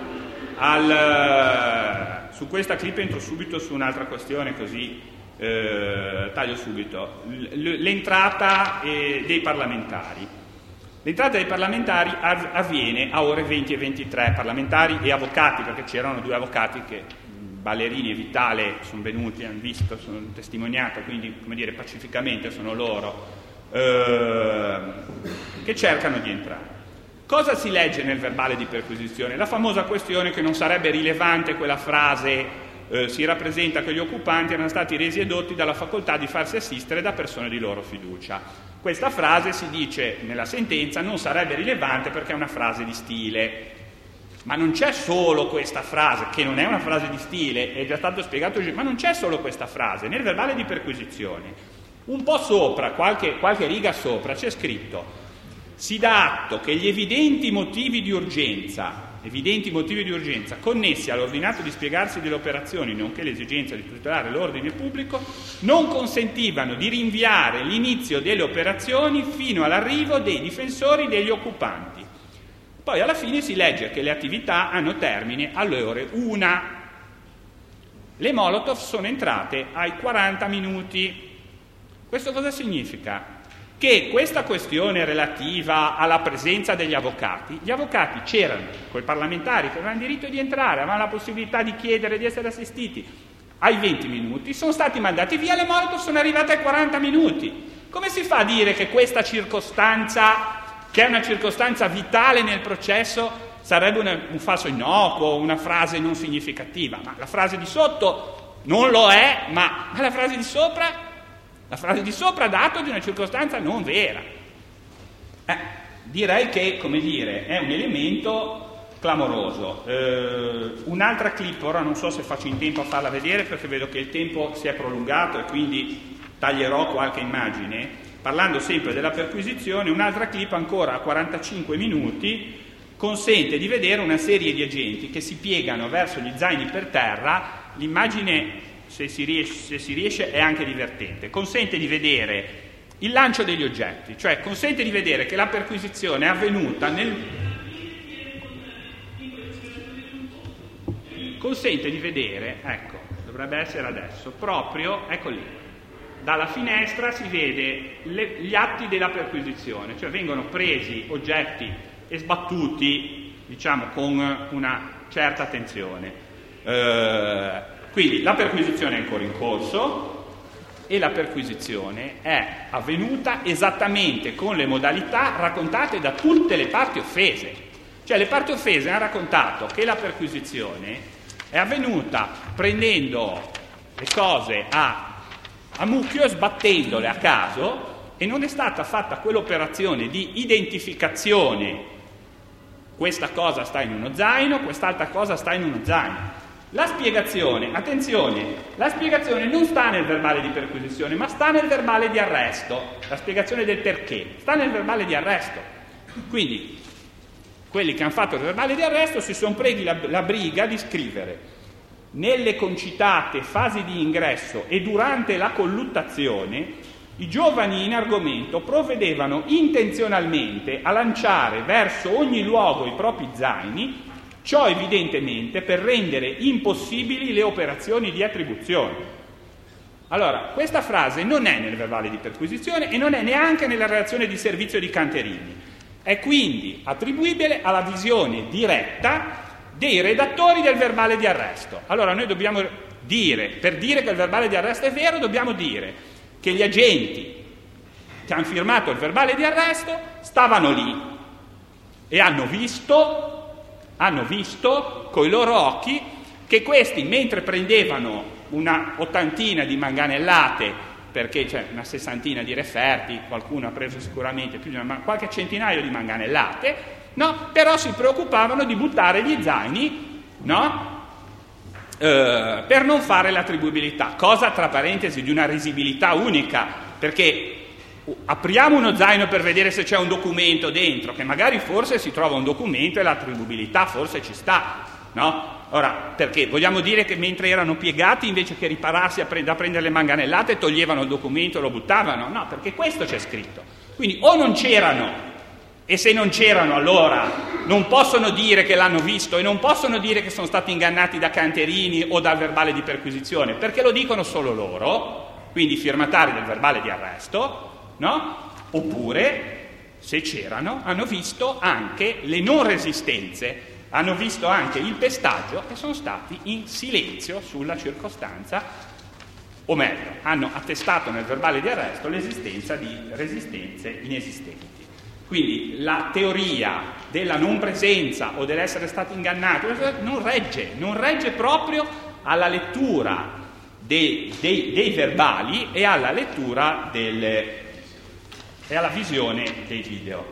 al... Su questa clip entro subito su un'altra questione, così eh, taglio subito. L- l'entrata eh, dei parlamentari. L'entrata dei parlamentari av- avviene a ore venti e ventitré, parlamentari e avvocati, perché c'erano due avvocati che... Ballerini e Vitale sono venuti, hanno visto, sono testimoniato, quindi, come dire, pacificamente sono loro eh, che cercano di entrare. Cosa si legge nel verbale di perquisizione? La famosa questione che non sarebbe rilevante quella frase eh, si rappresenta che gli occupanti erano stati resi edotti dalla facoltà di farsi assistere da persone di loro fiducia. Questa frase, si dice nella sentenza, non sarebbe rilevante perché è una frase di stile. Ma non c'è solo questa frase, che non è una frase di stile, è già stato spiegato oggi, ma non c'è solo questa frase. Nel verbale di perquisizione, un po' sopra, qualche, qualche riga sopra, c'è scritto: si dà atto che gli evidenti motivi di urgenza, evidenti motivi di urgenza connessi all'ordinato dispiegarsi delle operazioni, nonché l'esigenza di tutelare l'ordine pubblico, non consentivano di rinviare l'inizio delle operazioni fino all'arrivo dei difensori degli occupanti. Poi alla fine si legge che le attività hanno termine alle ore una. Le Molotov sono entrate ai quaranta minuti. Questo cosa significa? Che questa questione relativa alla presenza degli avvocati, gli avvocati c'erano, quei parlamentari che avevano diritto di entrare, avevano la possibilità di chiedere di essere assistiti ai venti minuti, sono stati mandati via, le Molotov sono arrivate ai quaranta minuti. Come si fa a dire che questa circostanza, che è una circostanza vitale nel processo, sarebbe una, un falso innocuo, una frase non significativa? Ma la frase di sotto non lo è, ma, ma la frase di sopra, la frase di sopra ha dato di una circostanza non vera. Eh, direi che, come dire, è un elemento clamoroso. Eh, un'altra clip, ora non so se faccio in tempo a farla vedere perché vedo che il tempo si è prolungato e quindi taglierò qualche immagine. Parlando sempre della perquisizione, un'altra clip ancora a quarantacinque minuti consente di vedere una serie di agenti che si piegano verso gli zaini per terra. L'immagine, se si riesce, se si riesce è anche divertente. Consente di vedere il lancio degli oggetti, cioè consente di vedere che la perquisizione è avvenuta nel... Consente di vedere, ecco, dovrebbe essere adesso, proprio, ecco lì. Dalla finestra si vede le, gli atti della perquisizione, cioè vengono presi oggetti e sbattuti, diciamo, con una certa attenzione. Eh, quindi la perquisizione è ancora in corso e la perquisizione è avvenuta esattamente con le modalità raccontate da tutte le parti offese. Cioè le parti offese hanno raccontato che la perquisizione è avvenuta prendendo le cose a a mucchio, sbattendole a caso, e non è stata fatta quell'operazione di identificazione: questa cosa sta in uno zaino, quest'altra cosa sta in uno zaino. La spiegazione, attenzione, la spiegazione non sta nel verbale di perquisizione, ma sta nel verbale di arresto. La spiegazione del perché sta nel verbale di arresto. Quindi, quelli che hanno fatto il verbale di arresto si sono presi la, la briga di scrivere: nelle concitate fasi di ingresso e durante la colluttazione, i giovani in argomento provvedevano intenzionalmente a lanciare verso ogni luogo i propri zaini, ciò evidentemente per rendere impossibili le operazioni di attribuzione. Allora, questa frase non è nel verbale di perquisizione e non è neanche nella relazione di servizio di Canterini. È quindi attribuibile alla visione diretta dei redattori del verbale di arresto. Allora noi dobbiamo dire, per dire che il verbale di arresto è vero, dobbiamo dire che gli agenti che hanno firmato il verbale di arresto stavano lì e hanno visto hanno visto coi loro occhi che questi, mentre prendevano una ottantina di manganellate, perché c'è una sessantina di referti, qualcuno ha preso sicuramente più di una, qualche centinaio di manganellate, no? Però si preoccupavano di buttare gli zaini, no? Eh, per non fare l'attribuibilità, cosa tra parentesi di una risibilità unica, perché apriamo uno zaino per vedere se c'è un documento dentro, che magari forse si trova un documento e l'attribuibilità forse ci sta, no? Ora, perché vogliamo dire che mentre erano piegati, invece che ripararsi a, pre- a prendere le manganellate, toglievano il documento e lo buttavano? No, perché questo c'è scritto. Quindi o non c'erano, e se non c'erano allora non possono dire che l'hanno visto e non possono dire che sono stati ingannati da Canterini o dal verbale di perquisizione, perché lo dicono solo loro, quindi i firmatari del verbale di arresto, no? Oppure, se c'erano, hanno visto anche le non resistenze, hanno visto anche il pestaggio e sono stati in silenzio sulla circostanza, o meglio, hanno attestato nel verbale di arresto l'esistenza di resistenze inesistenti. Quindi la teoria della non presenza o dell'essere stati ingannati non regge, non regge proprio alla lettura dei, dei, dei verbali e alla lettura delle e alla visione dei video.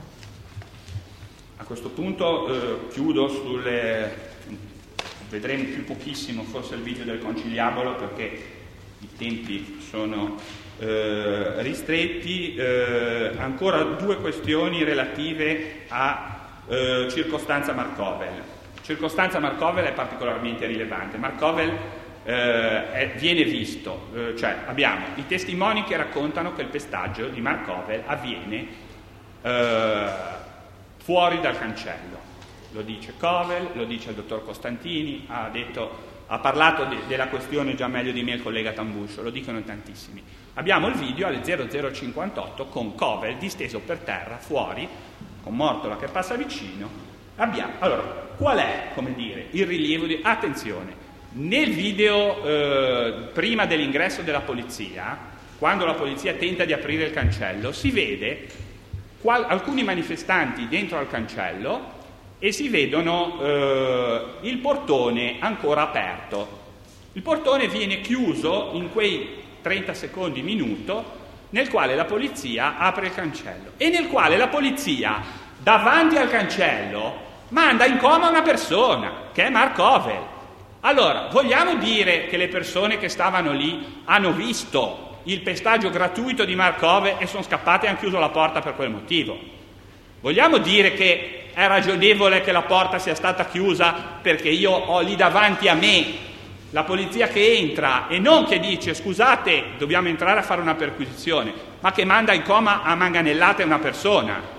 A questo punto eh, chiudo sulle... vedremo più pochissimo forse il video del conciliabolo perché i tempi sono eh, ristretti. Eh, ancora due questioni relative a eh, circostanza Marcovel. Circostanza Marcovel è particolarmente rilevante. Marcovel Eh, è, viene visto, eh, cioè abbiamo i testimoni che raccontano che il pestaggio di Marcovel avviene eh, fuori dal cancello. Lo dice Covel, lo dice il dottor Costantini, ha, detto, ha parlato de, della questione già meglio di me il collega Tambuscio, lo dicono tantissimi. Abbiamo il video alle zero zero cinquantotto con Covel disteso per terra fuori, con Mortola che passa vicino. Abbiamo, allora, qual è, come dire, il rilievo di... Attenzione! Nel video eh, prima dell'ingresso della polizia, quando la polizia tenta di aprire il cancello, si vede qual- alcuni manifestanti dentro al cancello e si vedono eh, il portone ancora aperto. Il portone viene chiuso in quei trenta secondi minuto nel quale la polizia apre il cancello e nel quale la polizia davanti al cancello manda in coma una persona che è Mark Ovel. Allora, vogliamo dire che le persone che stavano lì hanno visto il pestaggio gratuito di Mark Ovel e sono scappate e hanno chiuso la porta per quel motivo? Vogliamo dire che è ragionevole che la porta sia stata chiusa perché io ho lì davanti a me la polizia che entra e non che dice scusate, dobbiamo entrare a fare una perquisizione, ma che manda in coma a manganellate una persona?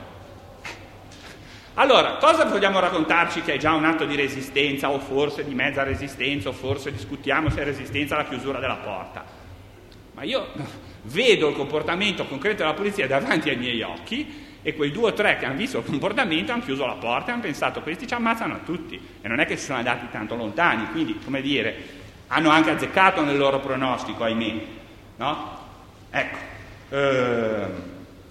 Allora, cosa vogliamo raccontarci che è già un atto di resistenza o forse di mezza resistenza o forse discutiamo se è resistenza alla chiusura della porta? Ma io vedo il comportamento concreto della polizia davanti ai miei occhi e quei due o tre che hanno visto il comportamento hanno chiuso la porta e hanno pensato questi ci ammazzano a tutti e non è che si sono andati tanto lontani, quindi come dire hanno anche azzeccato nel loro pronostico, ahimè, no? Ecco. Ehm...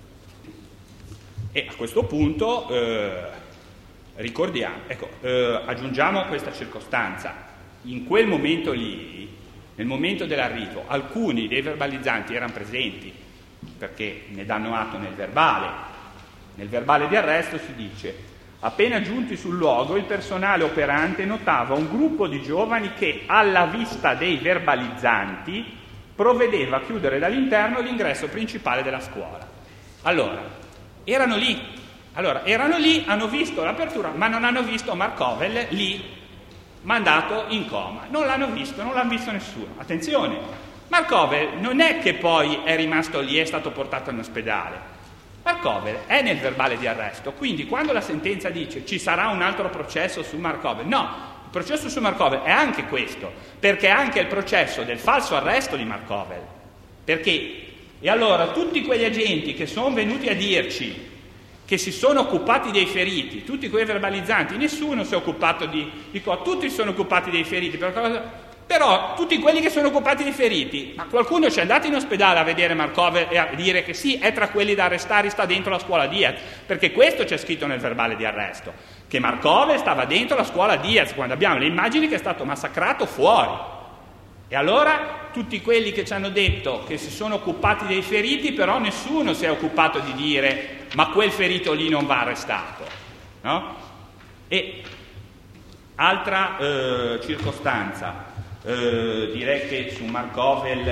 E a questo punto eh, ricordiamo, ecco, eh, aggiungiamo questa circostanza. In quel momento lì, nel momento dell'arrivo, alcuni dei verbalizzanti erano presenti, perché ne danno atto nel verbale. Nel verbale di arresto si dice Appena giunti sul luogo, il personale operante notava un gruppo di giovani che, alla vista dei verbalizzanti, provvedeva a chiudere dall'interno l'ingresso principale della scuola. Allora, erano lì, allora, erano lì, hanno visto l'apertura, ma non hanno visto Marcovel lì, mandato in coma. Non l'hanno visto, non l'ha visto nessuno. Attenzione, Marcovel non è che poi è rimasto lì e è stato portato in ospedale. Marcovel è nel verbale di arresto, quindi quando la sentenza dice ci sarà un altro processo su Marcovel, no, il processo su Marcovel è anche questo, perché è anche il processo del falso arresto di Marcovel. Perché? E allora tutti quegli agenti che sono venuti a dirci che si sono occupati dei feriti, tutti quei verbalizzanti, nessuno si è occupato di, di cosa, tutti si sono occupati dei feriti, per cosa, però tutti quelli che sono occupati dei feriti, ma qualcuno ci è andato in ospedale a vedere Marcovel e a dire che sì, è tra quelli da arrestare, sta dentro la scuola Diaz, perché questo c'è scritto nel verbale di arresto, che Marcovel stava dentro la scuola Diaz, quando abbiamo le immagini che è stato massacrato fuori. E allora tutti quelli che ci hanno detto che si sono occupati dei feriti, però nessuno si è occupato di dire ma quel ferito lì non va arrestato, no? E altra eh, circostanza, eh, direi che su Marcovel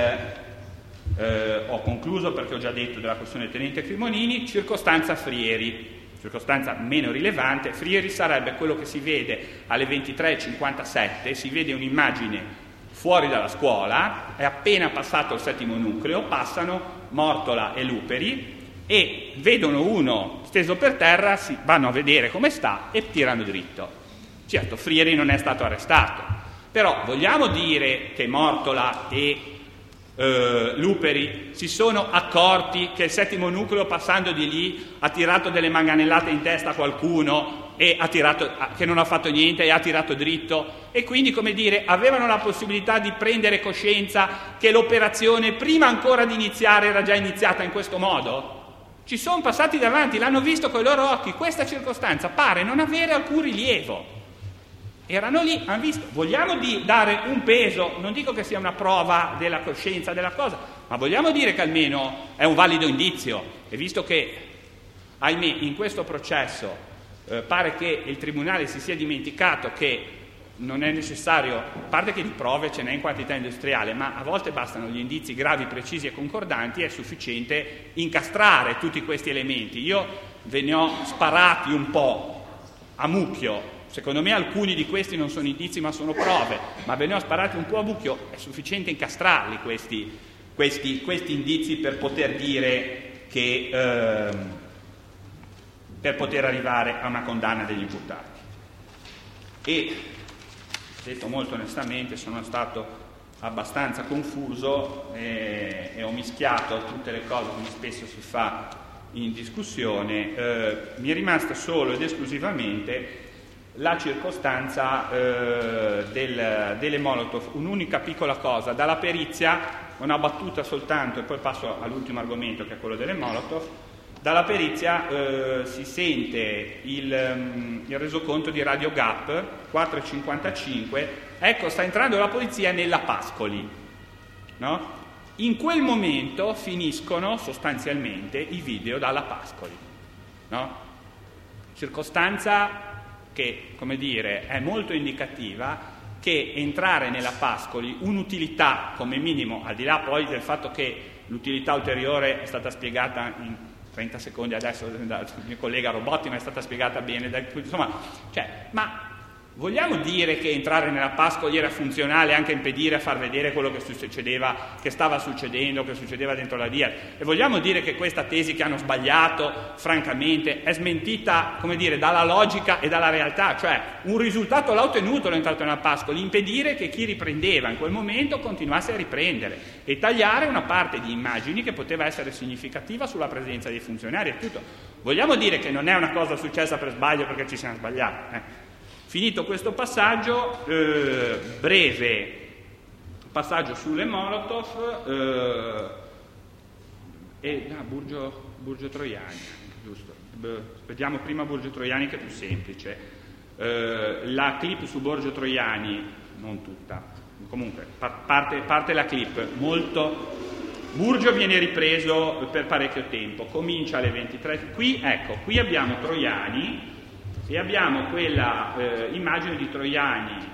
eh, ho concluso perché ho già detto della questione del tenente Cremonini. Circostanza Frieri, circostanza meno rilevante. Frieri sarebbe quello che si vede alle ventitré e cinquantasette, si vede un'immagine fuori dalla scuola, è appena passato il settimo nucleo, passano Mortola e Luperi e vedono uno steso per terra, si vanno a vedere come sta e tirano dritto. Certo, Frieri non è stato arrestato, però vogliamo dire che Mortola e eh, Luperi si sono accorti che il settimo nucleo, passando di lì, ha tirato delle manganellate in testa a qualcuno e ha tirato, che non ha fatto niente e ha tirato dritto, e quindi, come dire, avevano la possibilità di prendere coscienza che l'operazione, prima ancora di iniziare, era già iniziata in questo modo? Ci sono passati davanti, l'hanno visto con i loro occhi. Questa circostanza pare non avere alcun rilievo. Erano lì, hanno visto. Vogliamo di dare un peso, non dico che sia una prova della coscienza della cosa, ma vogliamo dire che almeno è un valido indizio. E visto che, ahimè, in questo processo eh, pare che il Tribunale si sia dimenticato che non è necessario, a parte che di prove ce n'è in quantità industriale, ma a volte bastano gli indizi gravi, precisi e concordanti, è sufficiente incastrare tutti questi elementi. Io ve ne ho sparati un po' a mucchio. Secondo me alcuni di questi non sono indizi ma sono prove, ma ve ne ho sparati un po' a mucchio, è sufficiente incastrarli questi, questi, questi indizi per poter dire che ehm, per poter arrivare a una condanna degli imputati. E detto molto onestamente, sono stato abbastanza confuso e, e ho mischiato tutte le cose come spesso si fa in discussione. Eh, mi è rimasta solo ed esclusivamente la circostanza eh, del, delle Molotov, un'unica piccola cosa. Dalla perizia, una battuta soltanto e poi passo all'ultimo argomento che è quello delle Molotov. Dalla perizia eh, si sente il, um, il resoconto di Radio Gap quattro e cinquantacinque. Ecco, sta entrando la polizia nella Pascoli, no? In quel momento finiscono sostanzialmente i video dalla Pascoli, no? Circostanza che, come dire, è molto indicativa che entrare nella Pascoli, un'utilità come minimo, al di là poi del fatto che l'utilità ulteriore è stata spiegata in trenta secondi adesso dal mio collega Robotti, ma è stata spiegata bene, da, insomma, cioè, ma vogliamo dire che entrare nella Pascoli era funzionale anche a impedire, a far vedere quello che succedeva, che stava succedendo, che succedeva dentro la Diaz? E vogliamo dire che questa tesi che hanno sbagliato, francamente, è smentita, come dire, dalla logica e dalla realtà? Cioè, un risultato l'ha ottenuto l'entrata nella Pascoli, impedire che chi riprendeva in quel momento continuasse a riprendere e tagliare una parte di immagini che poteva essere significativa sulla presenza dei funzionari e tutto. Vogliamo dire che non è una cosa successa per sbaglio perché ci siamo sbagliati, eh? Finito questo passaggio, eh, breve passaggio sulle Molotov eh, e ah, Burgio, Burgio Troiani, giusto? Beh, vediamo prima Burgio Troiani che è più semplice. Eh, la clip su Burgio Troiani, non tutta, comunque parte, parte la clip, molto. Burgio viene ripreso per parecchio tempo, comincia alle ventitré. Qui, ecco, qui abbiamo Troiani e abbiamo quella eh, immagine di Troiani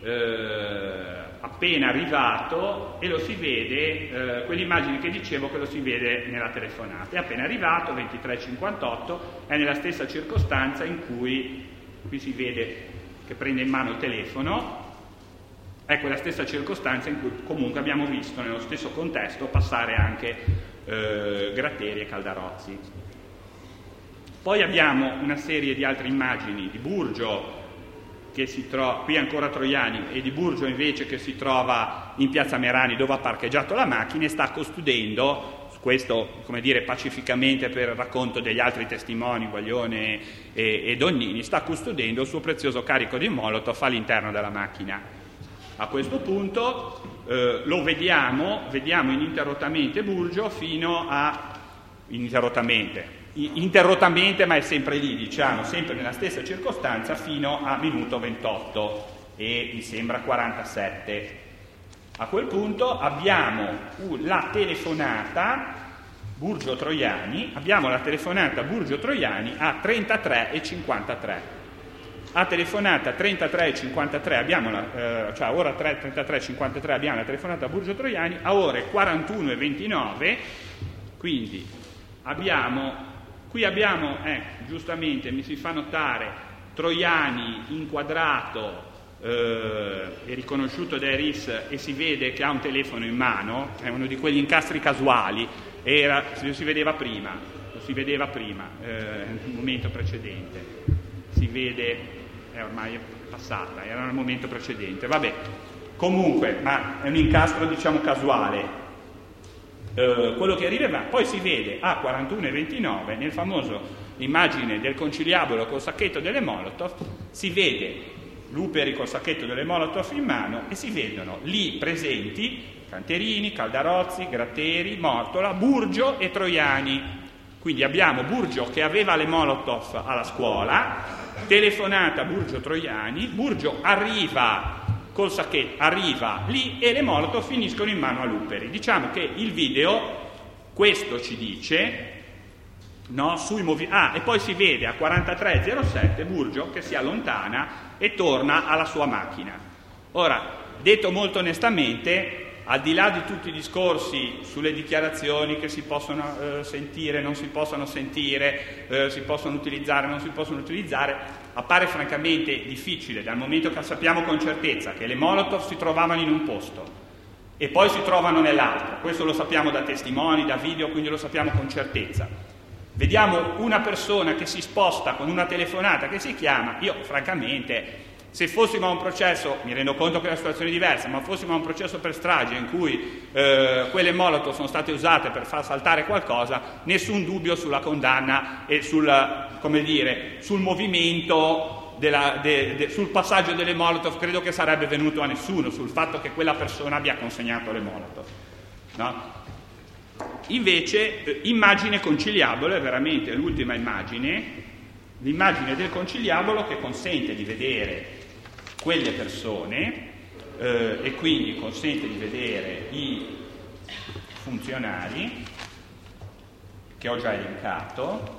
eh, appena arrivato, e lo si vede, eh, quell'immagine che dicevo che lo si vede nella telefonata. È appena arrivato, ventitré e cinquantotto, è nella stessa circostanza in cui, qui si vede che prende in mano il telefono, è quella stessa circostanza in cui comunque abbiamo visto nello stesso contesto passare anche eh, Gratteri e Caldarozzi. Poi abbiamo una serie di altre immagini di Burgio, che si trova, qui ancora Troiani, e di Burgio invece che si trova in piazza Merani dove ha parcheggiato la macchina e sta custodendo, questo come dire pacificamente per il racconto degli altri testimoni, Guaglione e, e Donnini, sta custodendo il suo prezioso carico di Molotov all'interno della macchina. A questo punto eh, lo vediamo, vediamo ininterrottamente Burgio fino a, ininterrottamente, interrottamente, ma è sempre lì, diciamo, sempre nella stessa circostanza, fino a minuto ventotto e mi sembra quarantasette. A quel punto abbiamo la telefonata Burgio Troiani, abbiamo la telefonata Burgio Troiani a trentatré e cinquantatré. A telefonata trentatré e cinquantatré abbiamo la, eh, cioè a ora trentatré e cinquantatré abbiamo la telefonata Burgio Troiani, a ore quarantuno e ventinove, quindi abbiamo qui abbiamo, eh, giustamente mi si fa notare, Troiani inquadrato eh, e riconosciuto da Eris, e si vede che ha un telefono in mano, è uno di quegli incastri casuali, era, lo si vedeva prima, lo si vedeva prima, eh, nel momento precedente, si vede, è ormai passata, era nel momento precedente, vabbè, comunque, ma è un incastro diciamo casuale. Uh, quello che arriva, poi si vede a quarantuno e ventinove nel famoso immagine del conciliabolo col sacchetto delle Molotov, si vede Luperi col sacchetto delle Molotov in mano e si vedono lì presenti Canterini, Caldarozzi, Gratteri, Mortola, Burgio e Troiani. Quindi abbiamo Burgio che aveva le Molotov alla scuola, telefonata Burgio Troiani, Burgio arriva col sacchetto, arriva lì e le Molotov finiscono in mano a Luperi. Diciamo che il video questo ci dice, no, sui movi- ah, e poi si vede a quarantatré e zero sette Burgio che si allontana e torna alla sua macchina. Ora, detto molto onestamente, al di là di tutti i discorsi sulle dichiarazioni che si possono eh, sentire, non si possono sentire, eh, si possono utilizzare, non si possono utilizzare, appare francamente difficile, dal momento che sappiamo con certezza che le Molotov si trovavano in un posto e poi si trovano nell'altro, questo lo sappiamo da testimoni, da video, quindi lo sappiamo con certezza. Vediamo una persona che si sposta con una telefonata che si chiama, io francamente, se fossimo a un processo, mi rendo conto che è una situazione diversa, ma fossimo a un processo per strage in cui eh, quelle Molotov sono state usate per far saltare qualcosa, nessun dubbio sulla condanna e sul, come dire, sul movimento, della, de, de, sul passaggio delle Molotov, credo che sarebbe venuto a nessuno, sul fatto che quella persona abbia consegnato le Molotov. No? Invece, eh, immagine conciliabolo, è veramente l'ultima immagine, l'immagine del conciliabolo che consente di vedere quelle persone eh, e quindi consente di vedere i funzionari che ho già elencato.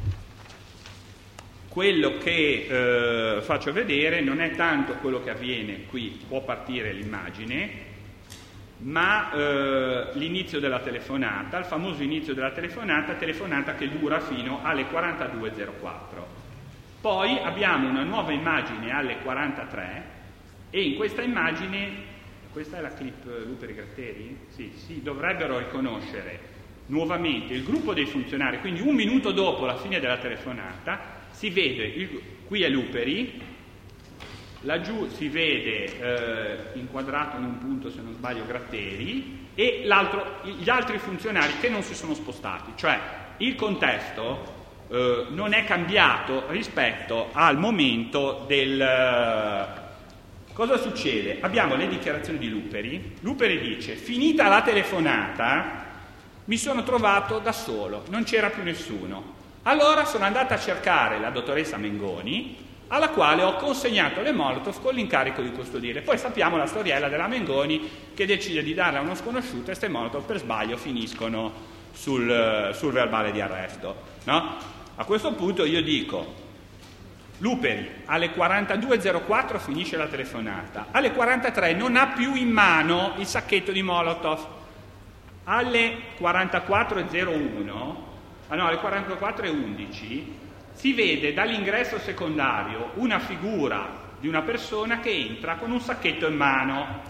Quello che eh, faccio vedere non è tanto quello che avviene qui, può partire l'immagine, ma eh, l'inizio della telefonata, il famoso inizio della telefonata, telefonata che dura fino alle quarantadue e zero quattro. Poi abbiamo una nuova immagine alle quarantatré e in questa immagine, questa è la clip Luperi Gratteri? Sì, si dovrebbero riconoscere nuovamente il gruppo dei funzionari, quindi un minuto dopo la fine della telefonata si vede, il, qui è Luperi, laggiù si vede eh, inquadrato in un punto, se non sbaglio, Gratteri e l'altro, gli altri funzionari che non si sono spostati, cioè il contesto eh, non è cambiato rispetto al momento del... Eh, cosa succede? Abbiamo le dichiarazioni di Luperi. Luperi dice: finita la telefonata mi sono trovato da solo, non c'era più nessuno. Allora sono andata a cercare la dottoressa Mengoni, alla quale ho consegnato le Molotov con l'incarico di custodire. Poi sappiamo la storiella della Mengoni che decide di darle a uno sconosciuto e queste Molotov per sbaglio finiscono sul, sul verbale di arresto, no? A questo punto io dico, Luperi alle quarantadue e zero quattro finisce la telefonata, alle quarantatré non ha più in mano il sacchetto di Molotov, alle quarantaquattro e zero uno, ah no, alle quarantaquattro e undici si vede dall'ingresso secondario una figura di una persona che entra con un sacchetto in mano.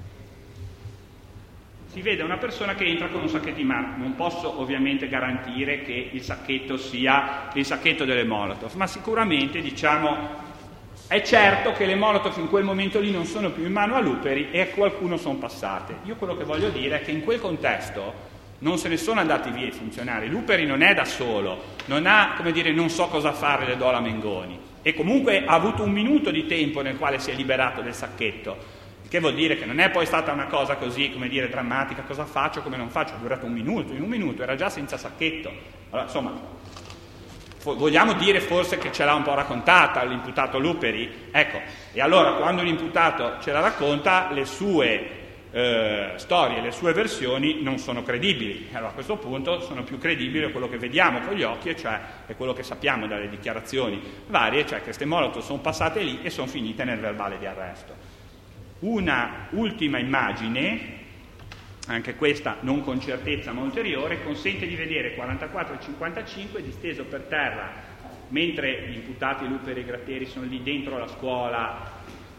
Si vede una persona che entra con un sacchetto in mano. Non posso ovviamente garantire che il sacchetto sia il sacchetto delle Molotov, ma sicuramente, diciamo, è certo che le Molotov in quel momento lì non sono più in mano a Luperi e a qualcuno sono passate. Io quello che voglio dire è che in quel contesto non se ne sono andati via i funzionari. Luperi non è da solo, non ha, come dire, non so cosa fare, le do la Mengoni, e comunque ha avuto un minuto di tempo nel quale si è liberato del sacchetto. Che vuol dire che non è poi stata una cosa così, come dire, drammatica, cosa faccio, come non faccio, è durato un minuto, in un minuto era già senza sacchetto. Allora, insomma, vogliamo dire forse che ce l'ha un po' raccontata l'imputato Luperi? Ecco, e allora quando l'imputato ce la racconta, le sue eh, storie, le sue versioni non sono credibili. Allora a questo punto sono più credibili quello che vediamo con gli occhi, e cioè è quello che sappiamo dalle dichiarazioni varie, cioè che queste Molotov sono passate lì e sono finite nel verbale di arresto. Una ultima immagine, anche questa non con certezza ma ulteriore, consente di vedere quarantaquattro e cinquantacinque disteso per terra mentre gli imputati Luperi e Gratteri sono lì dentro la scuola.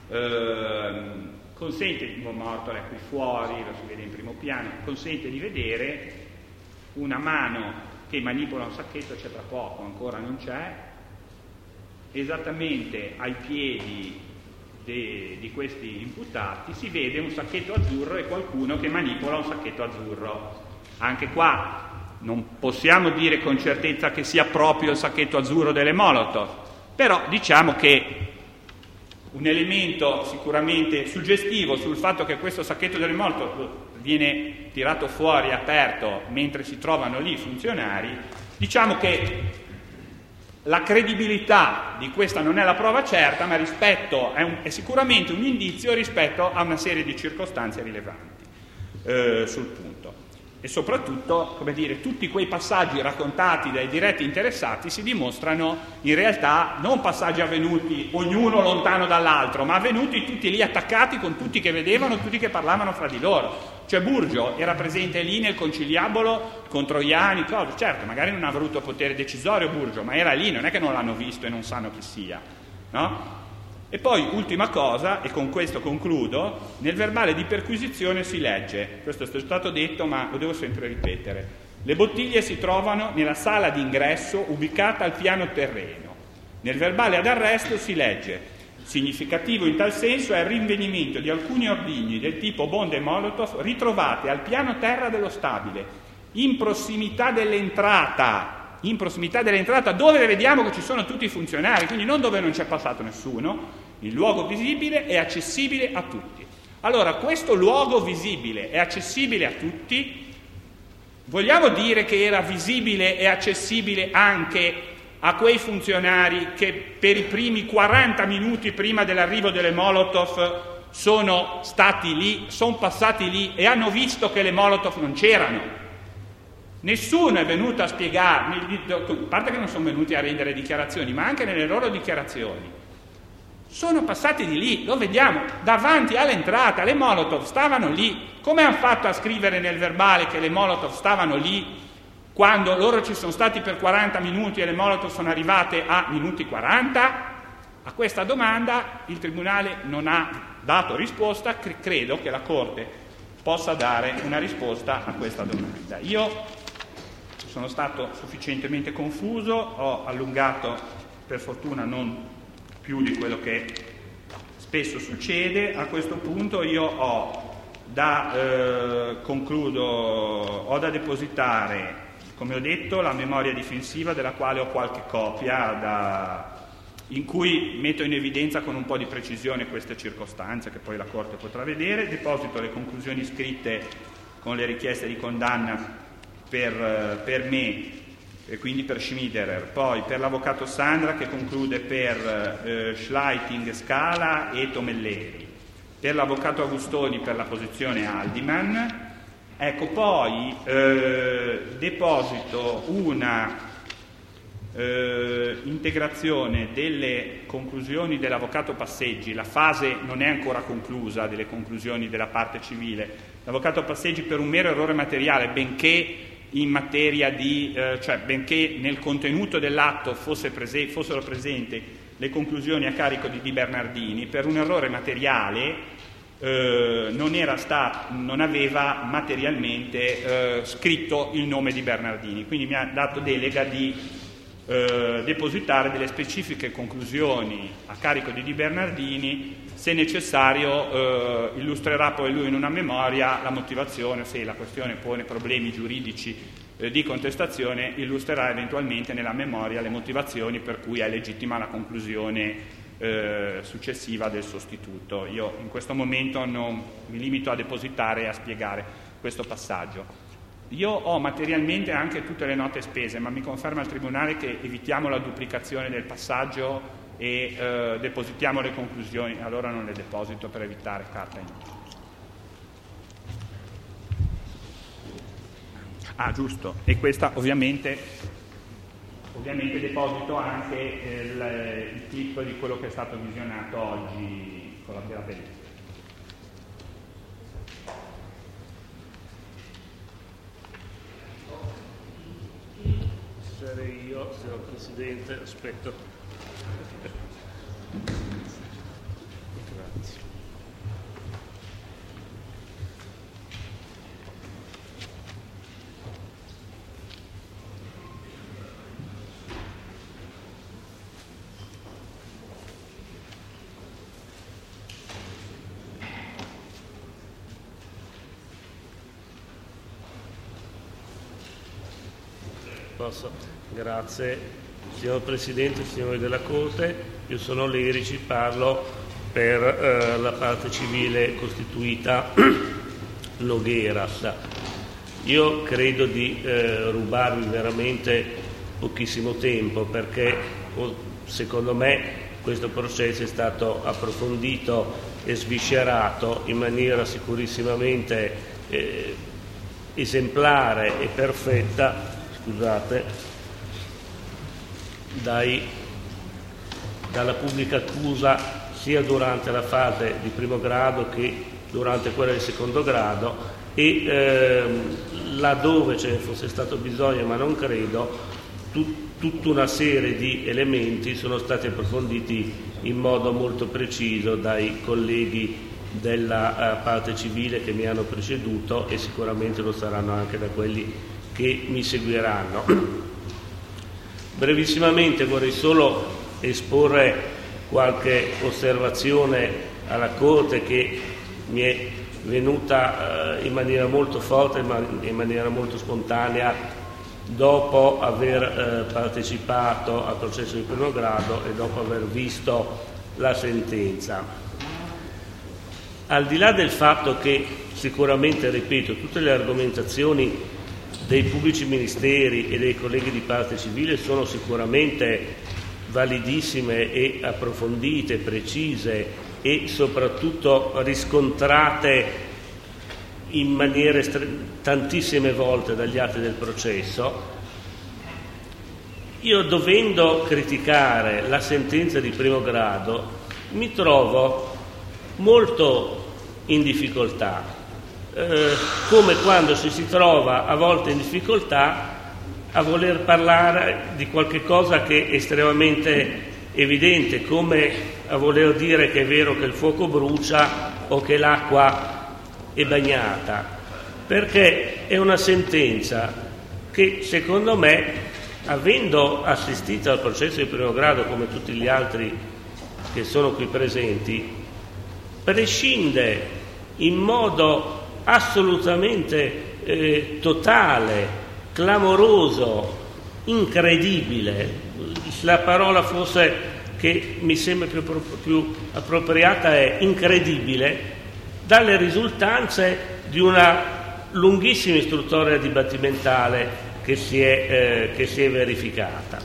Ehm, consente, il morto è qui fuori, lo si vede in primo piano, consente di vedere una mano che manipola un sacchetto, c'è tra poco, ancora non c'è, esattamente ai piedi di questi imputati si vede un sacchetto azzurro e qualcuno che manipola un sacchetto azzurro. Anche qua non possiamo dire con certezza che sia proprio il sacchetto azzurro delle Molotov, però diciamo che un elemento sicuramente suggestivo sul fatto che questo sacchetto delle Molotov viene tirato fuori, aperto, mentre si trovano lì i funzionari, diciamo che la credibilità di questa non è la prova certa, ma rispetto è, un, è sicuramente un indizio rispetto a una serie di circostanze rilevanti eh, sul punto. E soprattutto, come dire, tutti quei passaggi raccontati dai diretti interessati si dimostrano in realtà non passaggi avvenuti ognuno lontano dall'altro, ma avvenuti tutti lì attaccati con tutti che vedevano, tutti che parlavano fra di loro. Cioè Burgio era presente lì nel conciliabolo con Troiani, cosa. Certo, magari non ha avuto potere decisorio Burgio, ma era lì, non è che non l'hanno visto e non sanno chi sia, no? E poi, ultima cosa, e con questo concludo, nel verbale di perquisizione si legge, questo è stato detto ma lo devo sempre ripetere, le bottiglie si trovano nella sala d'ingresso ubicata al piano terreno. Nel verbale ad arresto si legge: significativo in tal senso è il rinvenimento di alcuni ordigni del tipo bombe e Molotov ritrovate al piano terra dello stabile, in prossimità dell'entrata, in prossimità dell'entrata dove vediamo che ci sono tutti i funzionari, quindi non dove non c'è passato nessuno, il luogo visibile è accessibile a tutti. Allora, questo luogo visibile è accessibile a tutti, vogliamo dire che era visibile e accessibile anche a quei funzionari che per i primi quaranta minuti prima dell'arrivo delle Molotov sono stati lì, sono passati lì e hanno visto che le Molotov non c'erano? Nessuno è venuto a spiegarmi, a parte che non sono venuti a rendere dichiarazioni, ma anche nelle loro dichiarazioni sono passati di lì, lo vediamo, davanti all'entrata, le Molotov stavano lì. Come hanno fatto a scrivere nel verbale che le Molotov stavano lì quando loro ci sono stati per quaranta minuti e le Molotov sono arrivate a minuti quaranta? A questa domanda il Tribunale non ha dato risposta, credo che la Corte possa dare una risposta a questa domanda. Io sono stato sufficientemente confuso, ho allungato, per fortuna non più di quello che spesso succede. A questo punto io ho da, eh, concludo, ho da depositare, come ho detto, la memoria difensiva della quale ho qualche copia, da, in cui metto in evidenza con un po' di precisione queste circostanze che poi la Corte potrà vedere. Deposito le conclusioni scritte con le richieste di condanna per, per me e quindi per Schmiderer, poi per l'avvocato Sandra che conclude per eh, Schleiting, Scala e Tomelleri, per l'avvocato Agustoni per la posizione Aldiman. Ecco, poi eh, deposito una eh, integrazione delle conclusioni dell'avvocato Passeggi. La fase non è ancora conclusa delle conclusioni della parte civile. L'avvocato Passeggi, per un mero errore materiale, benché in materia di, eh, cioè benché nel contenuto dell'atto fosse prese, fossero presenti le conclusioni a carico di Di Bernardini, per un errore materiale eh, non, era sta, non aveva materialmente eh, scritto il nome di Bernardini, quindi mi ha dato delega di eh, depositare delle specifiche conclusioni a carico di Di Bernardini. Se necessario eh, illustrerà poi lui in una memoria la motivazione, se la questione pone problemi giuridici eh, di contestazione, illustrerà eventualmente nella memoria le motivazioni per cui è legittima la conclusione eh, successiva del sostituto. Io in questo momento non mi limito a depositare e a spiegare questo passaggio. Io ho materialmente anche tutte le note spese, ma mi conferma il Tribunale che evitiamo la duplicazione del passaggio e eh, depositiamo le conclusioni. Allora non le deposito per evitare carta inutile. Ah, giusto. E questa ovviamente, ovviamente deposito anche eh, il, il clip di quello che è stato visionato oggi con la della bellezza. Sarei io, signor Presidente, aspetto. Grazie. Posso? Grazie. Signor Presidente, signori della Corte, io sono Lerici, parlo per eh, la parte civile costituita Nogueras. Io credo di eh, rubarvi veramente pochissimo tempo, perché secondo me questo processo è stato approfondito e sviscerato in maniera sicurissimamente eh, esemplare e perfetta, scusate, Dai, dalla pubblica accusa sia durante la fase di primo grado che durante quella di secondo grado e ehm, laddove ce ne fosse stato bisogno, ma non credo, tut, tutta una serie di elementi sono stati approfonditi in modo molto preciso dai colleghi della uh, parte civile che mi hanno preceduto e sicuramente lo saranno anche da quelli che mi seguiranno. Brevissimamente vorrei solo esporre qualche osservazione alla Corte che mi è venuta eh, in maniera molto forte, ma in maniera molto spontanea, dopo aver eh, partecipato al processo di primo grado e dopo aver visto la sentenza. Al di là del fatto che sicuramente, ripeto, tutte le argomentazioni dei pubblici ministeri e dei colleghi di parte civile sono sicuramente validissime e approfondite, precise e soprattutto riscontrate in maniere tantissime volte dagli atti del processo, io dovendo criticare la sentenza di primo grado mi trovo molto in difficoltà. Eh, come quando ci si trova a volte in difficoltà a voler parlare di qualche cosa che è estremamente evidente, come a voler dire che è vero che il fuoco brucia o che l'acqua è bagnata, perché è una sentenza che secondo me, avendo assistito al processo di primo grado come tutti gli altri che sono qui presenti, prescinde in modo assolutamente eh, totale, clamoroso, incredibile, la parola forse che mi sembra più, più appropriata è incredibile, dalle risultanze di una lunghissima istruttoria dibattimentale che si è, eh, che si è verificata.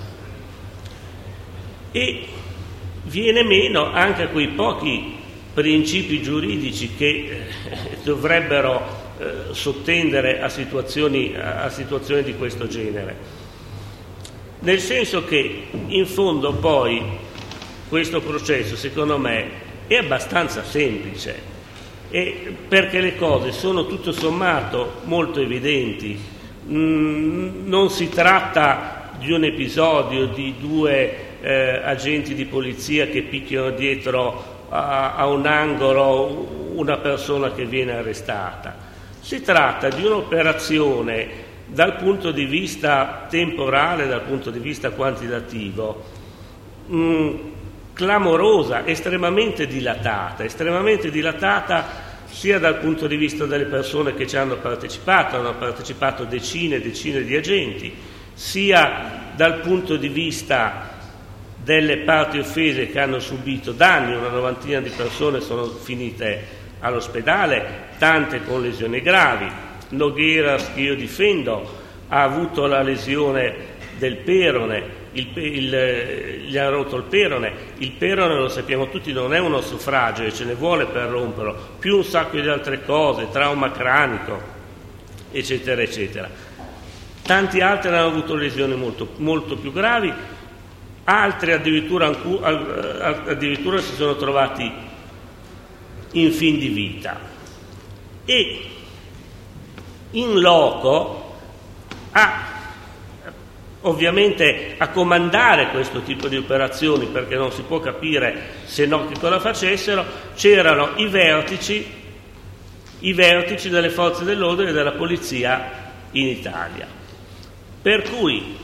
E viene meno anche a quei pochi principi giuridici che eh, dovrebbero eh, sottendere a situazioni, a situazioni di questo genere. nel senso che in fondo poi questo processo, secondo me, è abbastanza semplice, e perché le cose sono tutto sommato molto evidenti. Mm, non si tratta di un episodio di due eh, agenti di polizia che picchiano dietro a, a un angolo una persona che viene arrestata. Si tratta di un'operazione dal punto di vista temporale, dal punto di vista quantitativo, mh, clamorosa, estremamente dilatata, estremamente dilatata sia dal punto di vista delle persone che ci hanno partecipato, hanno partecipato decine e decine di agenti, sia dal punto di vista delle parti offese che hanno subito danni. Una novantina di persone sono finite all'ospedale, tante con lesioni gravi. Nogueras, che io difendo, ha avuto la lesione del perone, il, il, gli ha rotto il perone. Il perone, lo sappiamo tutti, non è un osso fragile, ce ne vuole per romperlo, più un sacco di altre cose, trauma cranico, eccetera, eccetera. Tanti altri hanno avuto lesioni molto, molto più gravi, altri addirittura, addirittura si sono trovati in fin di vita. E in loco a ovviamente a comandare questo tipo di operazioni, perché non si può capire se no che cosa facessero, c'erano i vertici i vertici delle forze dell'ordine e della polizia in Italia, per cui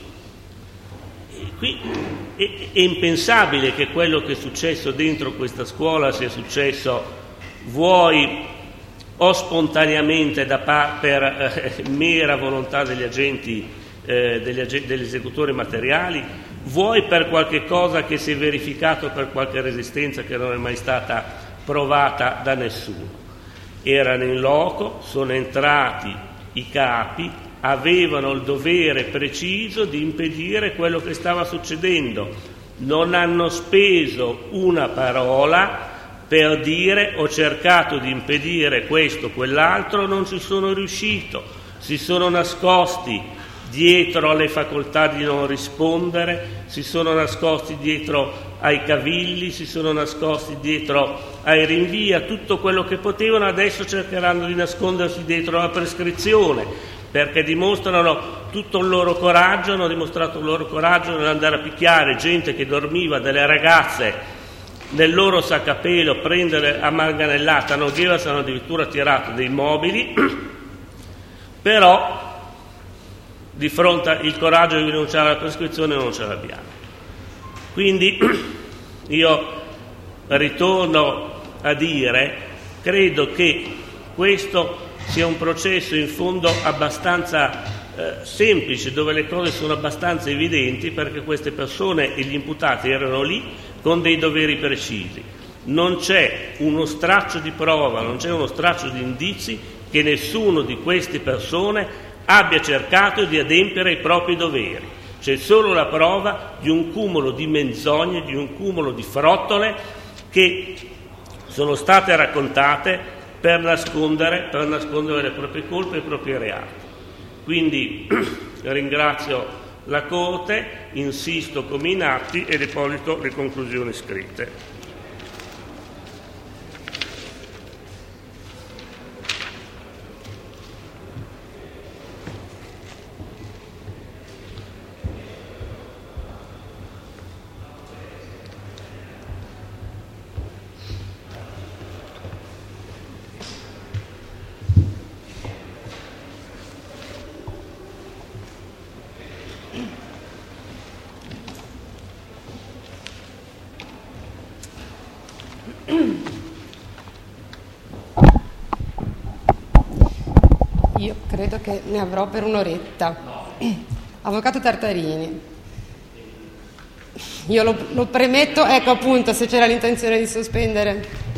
qui è, è impensabile che quello che è successo dentro questa scuola sia successo vuoi o spontaneamente da par- per eh, mera volontà degli agenti Eh, degli, ag- degli esecutori materiali, vuoi per qualche cosa che si è verificato, per qualche resistenza che non è mai stata provata da nessuno. Erano in loco, sono entrati i capi, avevano il dovere preciso di impedire quello che stava succedendo, non hanno speso una parola per dire ho cercato di impedire questo o quell'altro, non ci sono riuscito, si sono nascosti dietro alle facoltà di non rispondere, si sono nascosti dietro ai cavilli, si sono nascosti dietro ai rinvii, a tutto quello che potevano. Adesso cercheranno di nascondersi dietro la prescrizione, perché dimostrano tutto il loro coraggio, hanno dimostrato il loro coraggio nell'andare a picchiare gente che dormiva, delle ragazze nel loro saccapelo, prendere a manganellata. Nogueras hanno addirittura tirato dei mobili, però di fronte al coraggio di rinunciare alla prescrizione non ce l'abbiamo. Quindi io ritorno a dire, credo che questo sia un processo in fondo abbastanza eh, semplice, dove le cose sono abbastanza evidenti, perché queste persone e gli imputati erano lì con dei doveri precisi. Non c'è uno straccio di prova, non c'è uno straccio di indizi che nessuno di queste persone abbia cercato di adempiere ai propri doveri. C'è solo la prova di un cumulo di menzogne, di un cumulo di frottole che sono state raccontate per nascondere, per nascondere le proprie colpe e i propri reati. Quindi ringrazio la Corte, insisto come in atti e deposito le conclusioni scritte. Io credo che ne avrò per un'oretta. Avvocato Tartarini, io lo, lo premetto, ecco appunto, se c'era l'intenzione di sospendere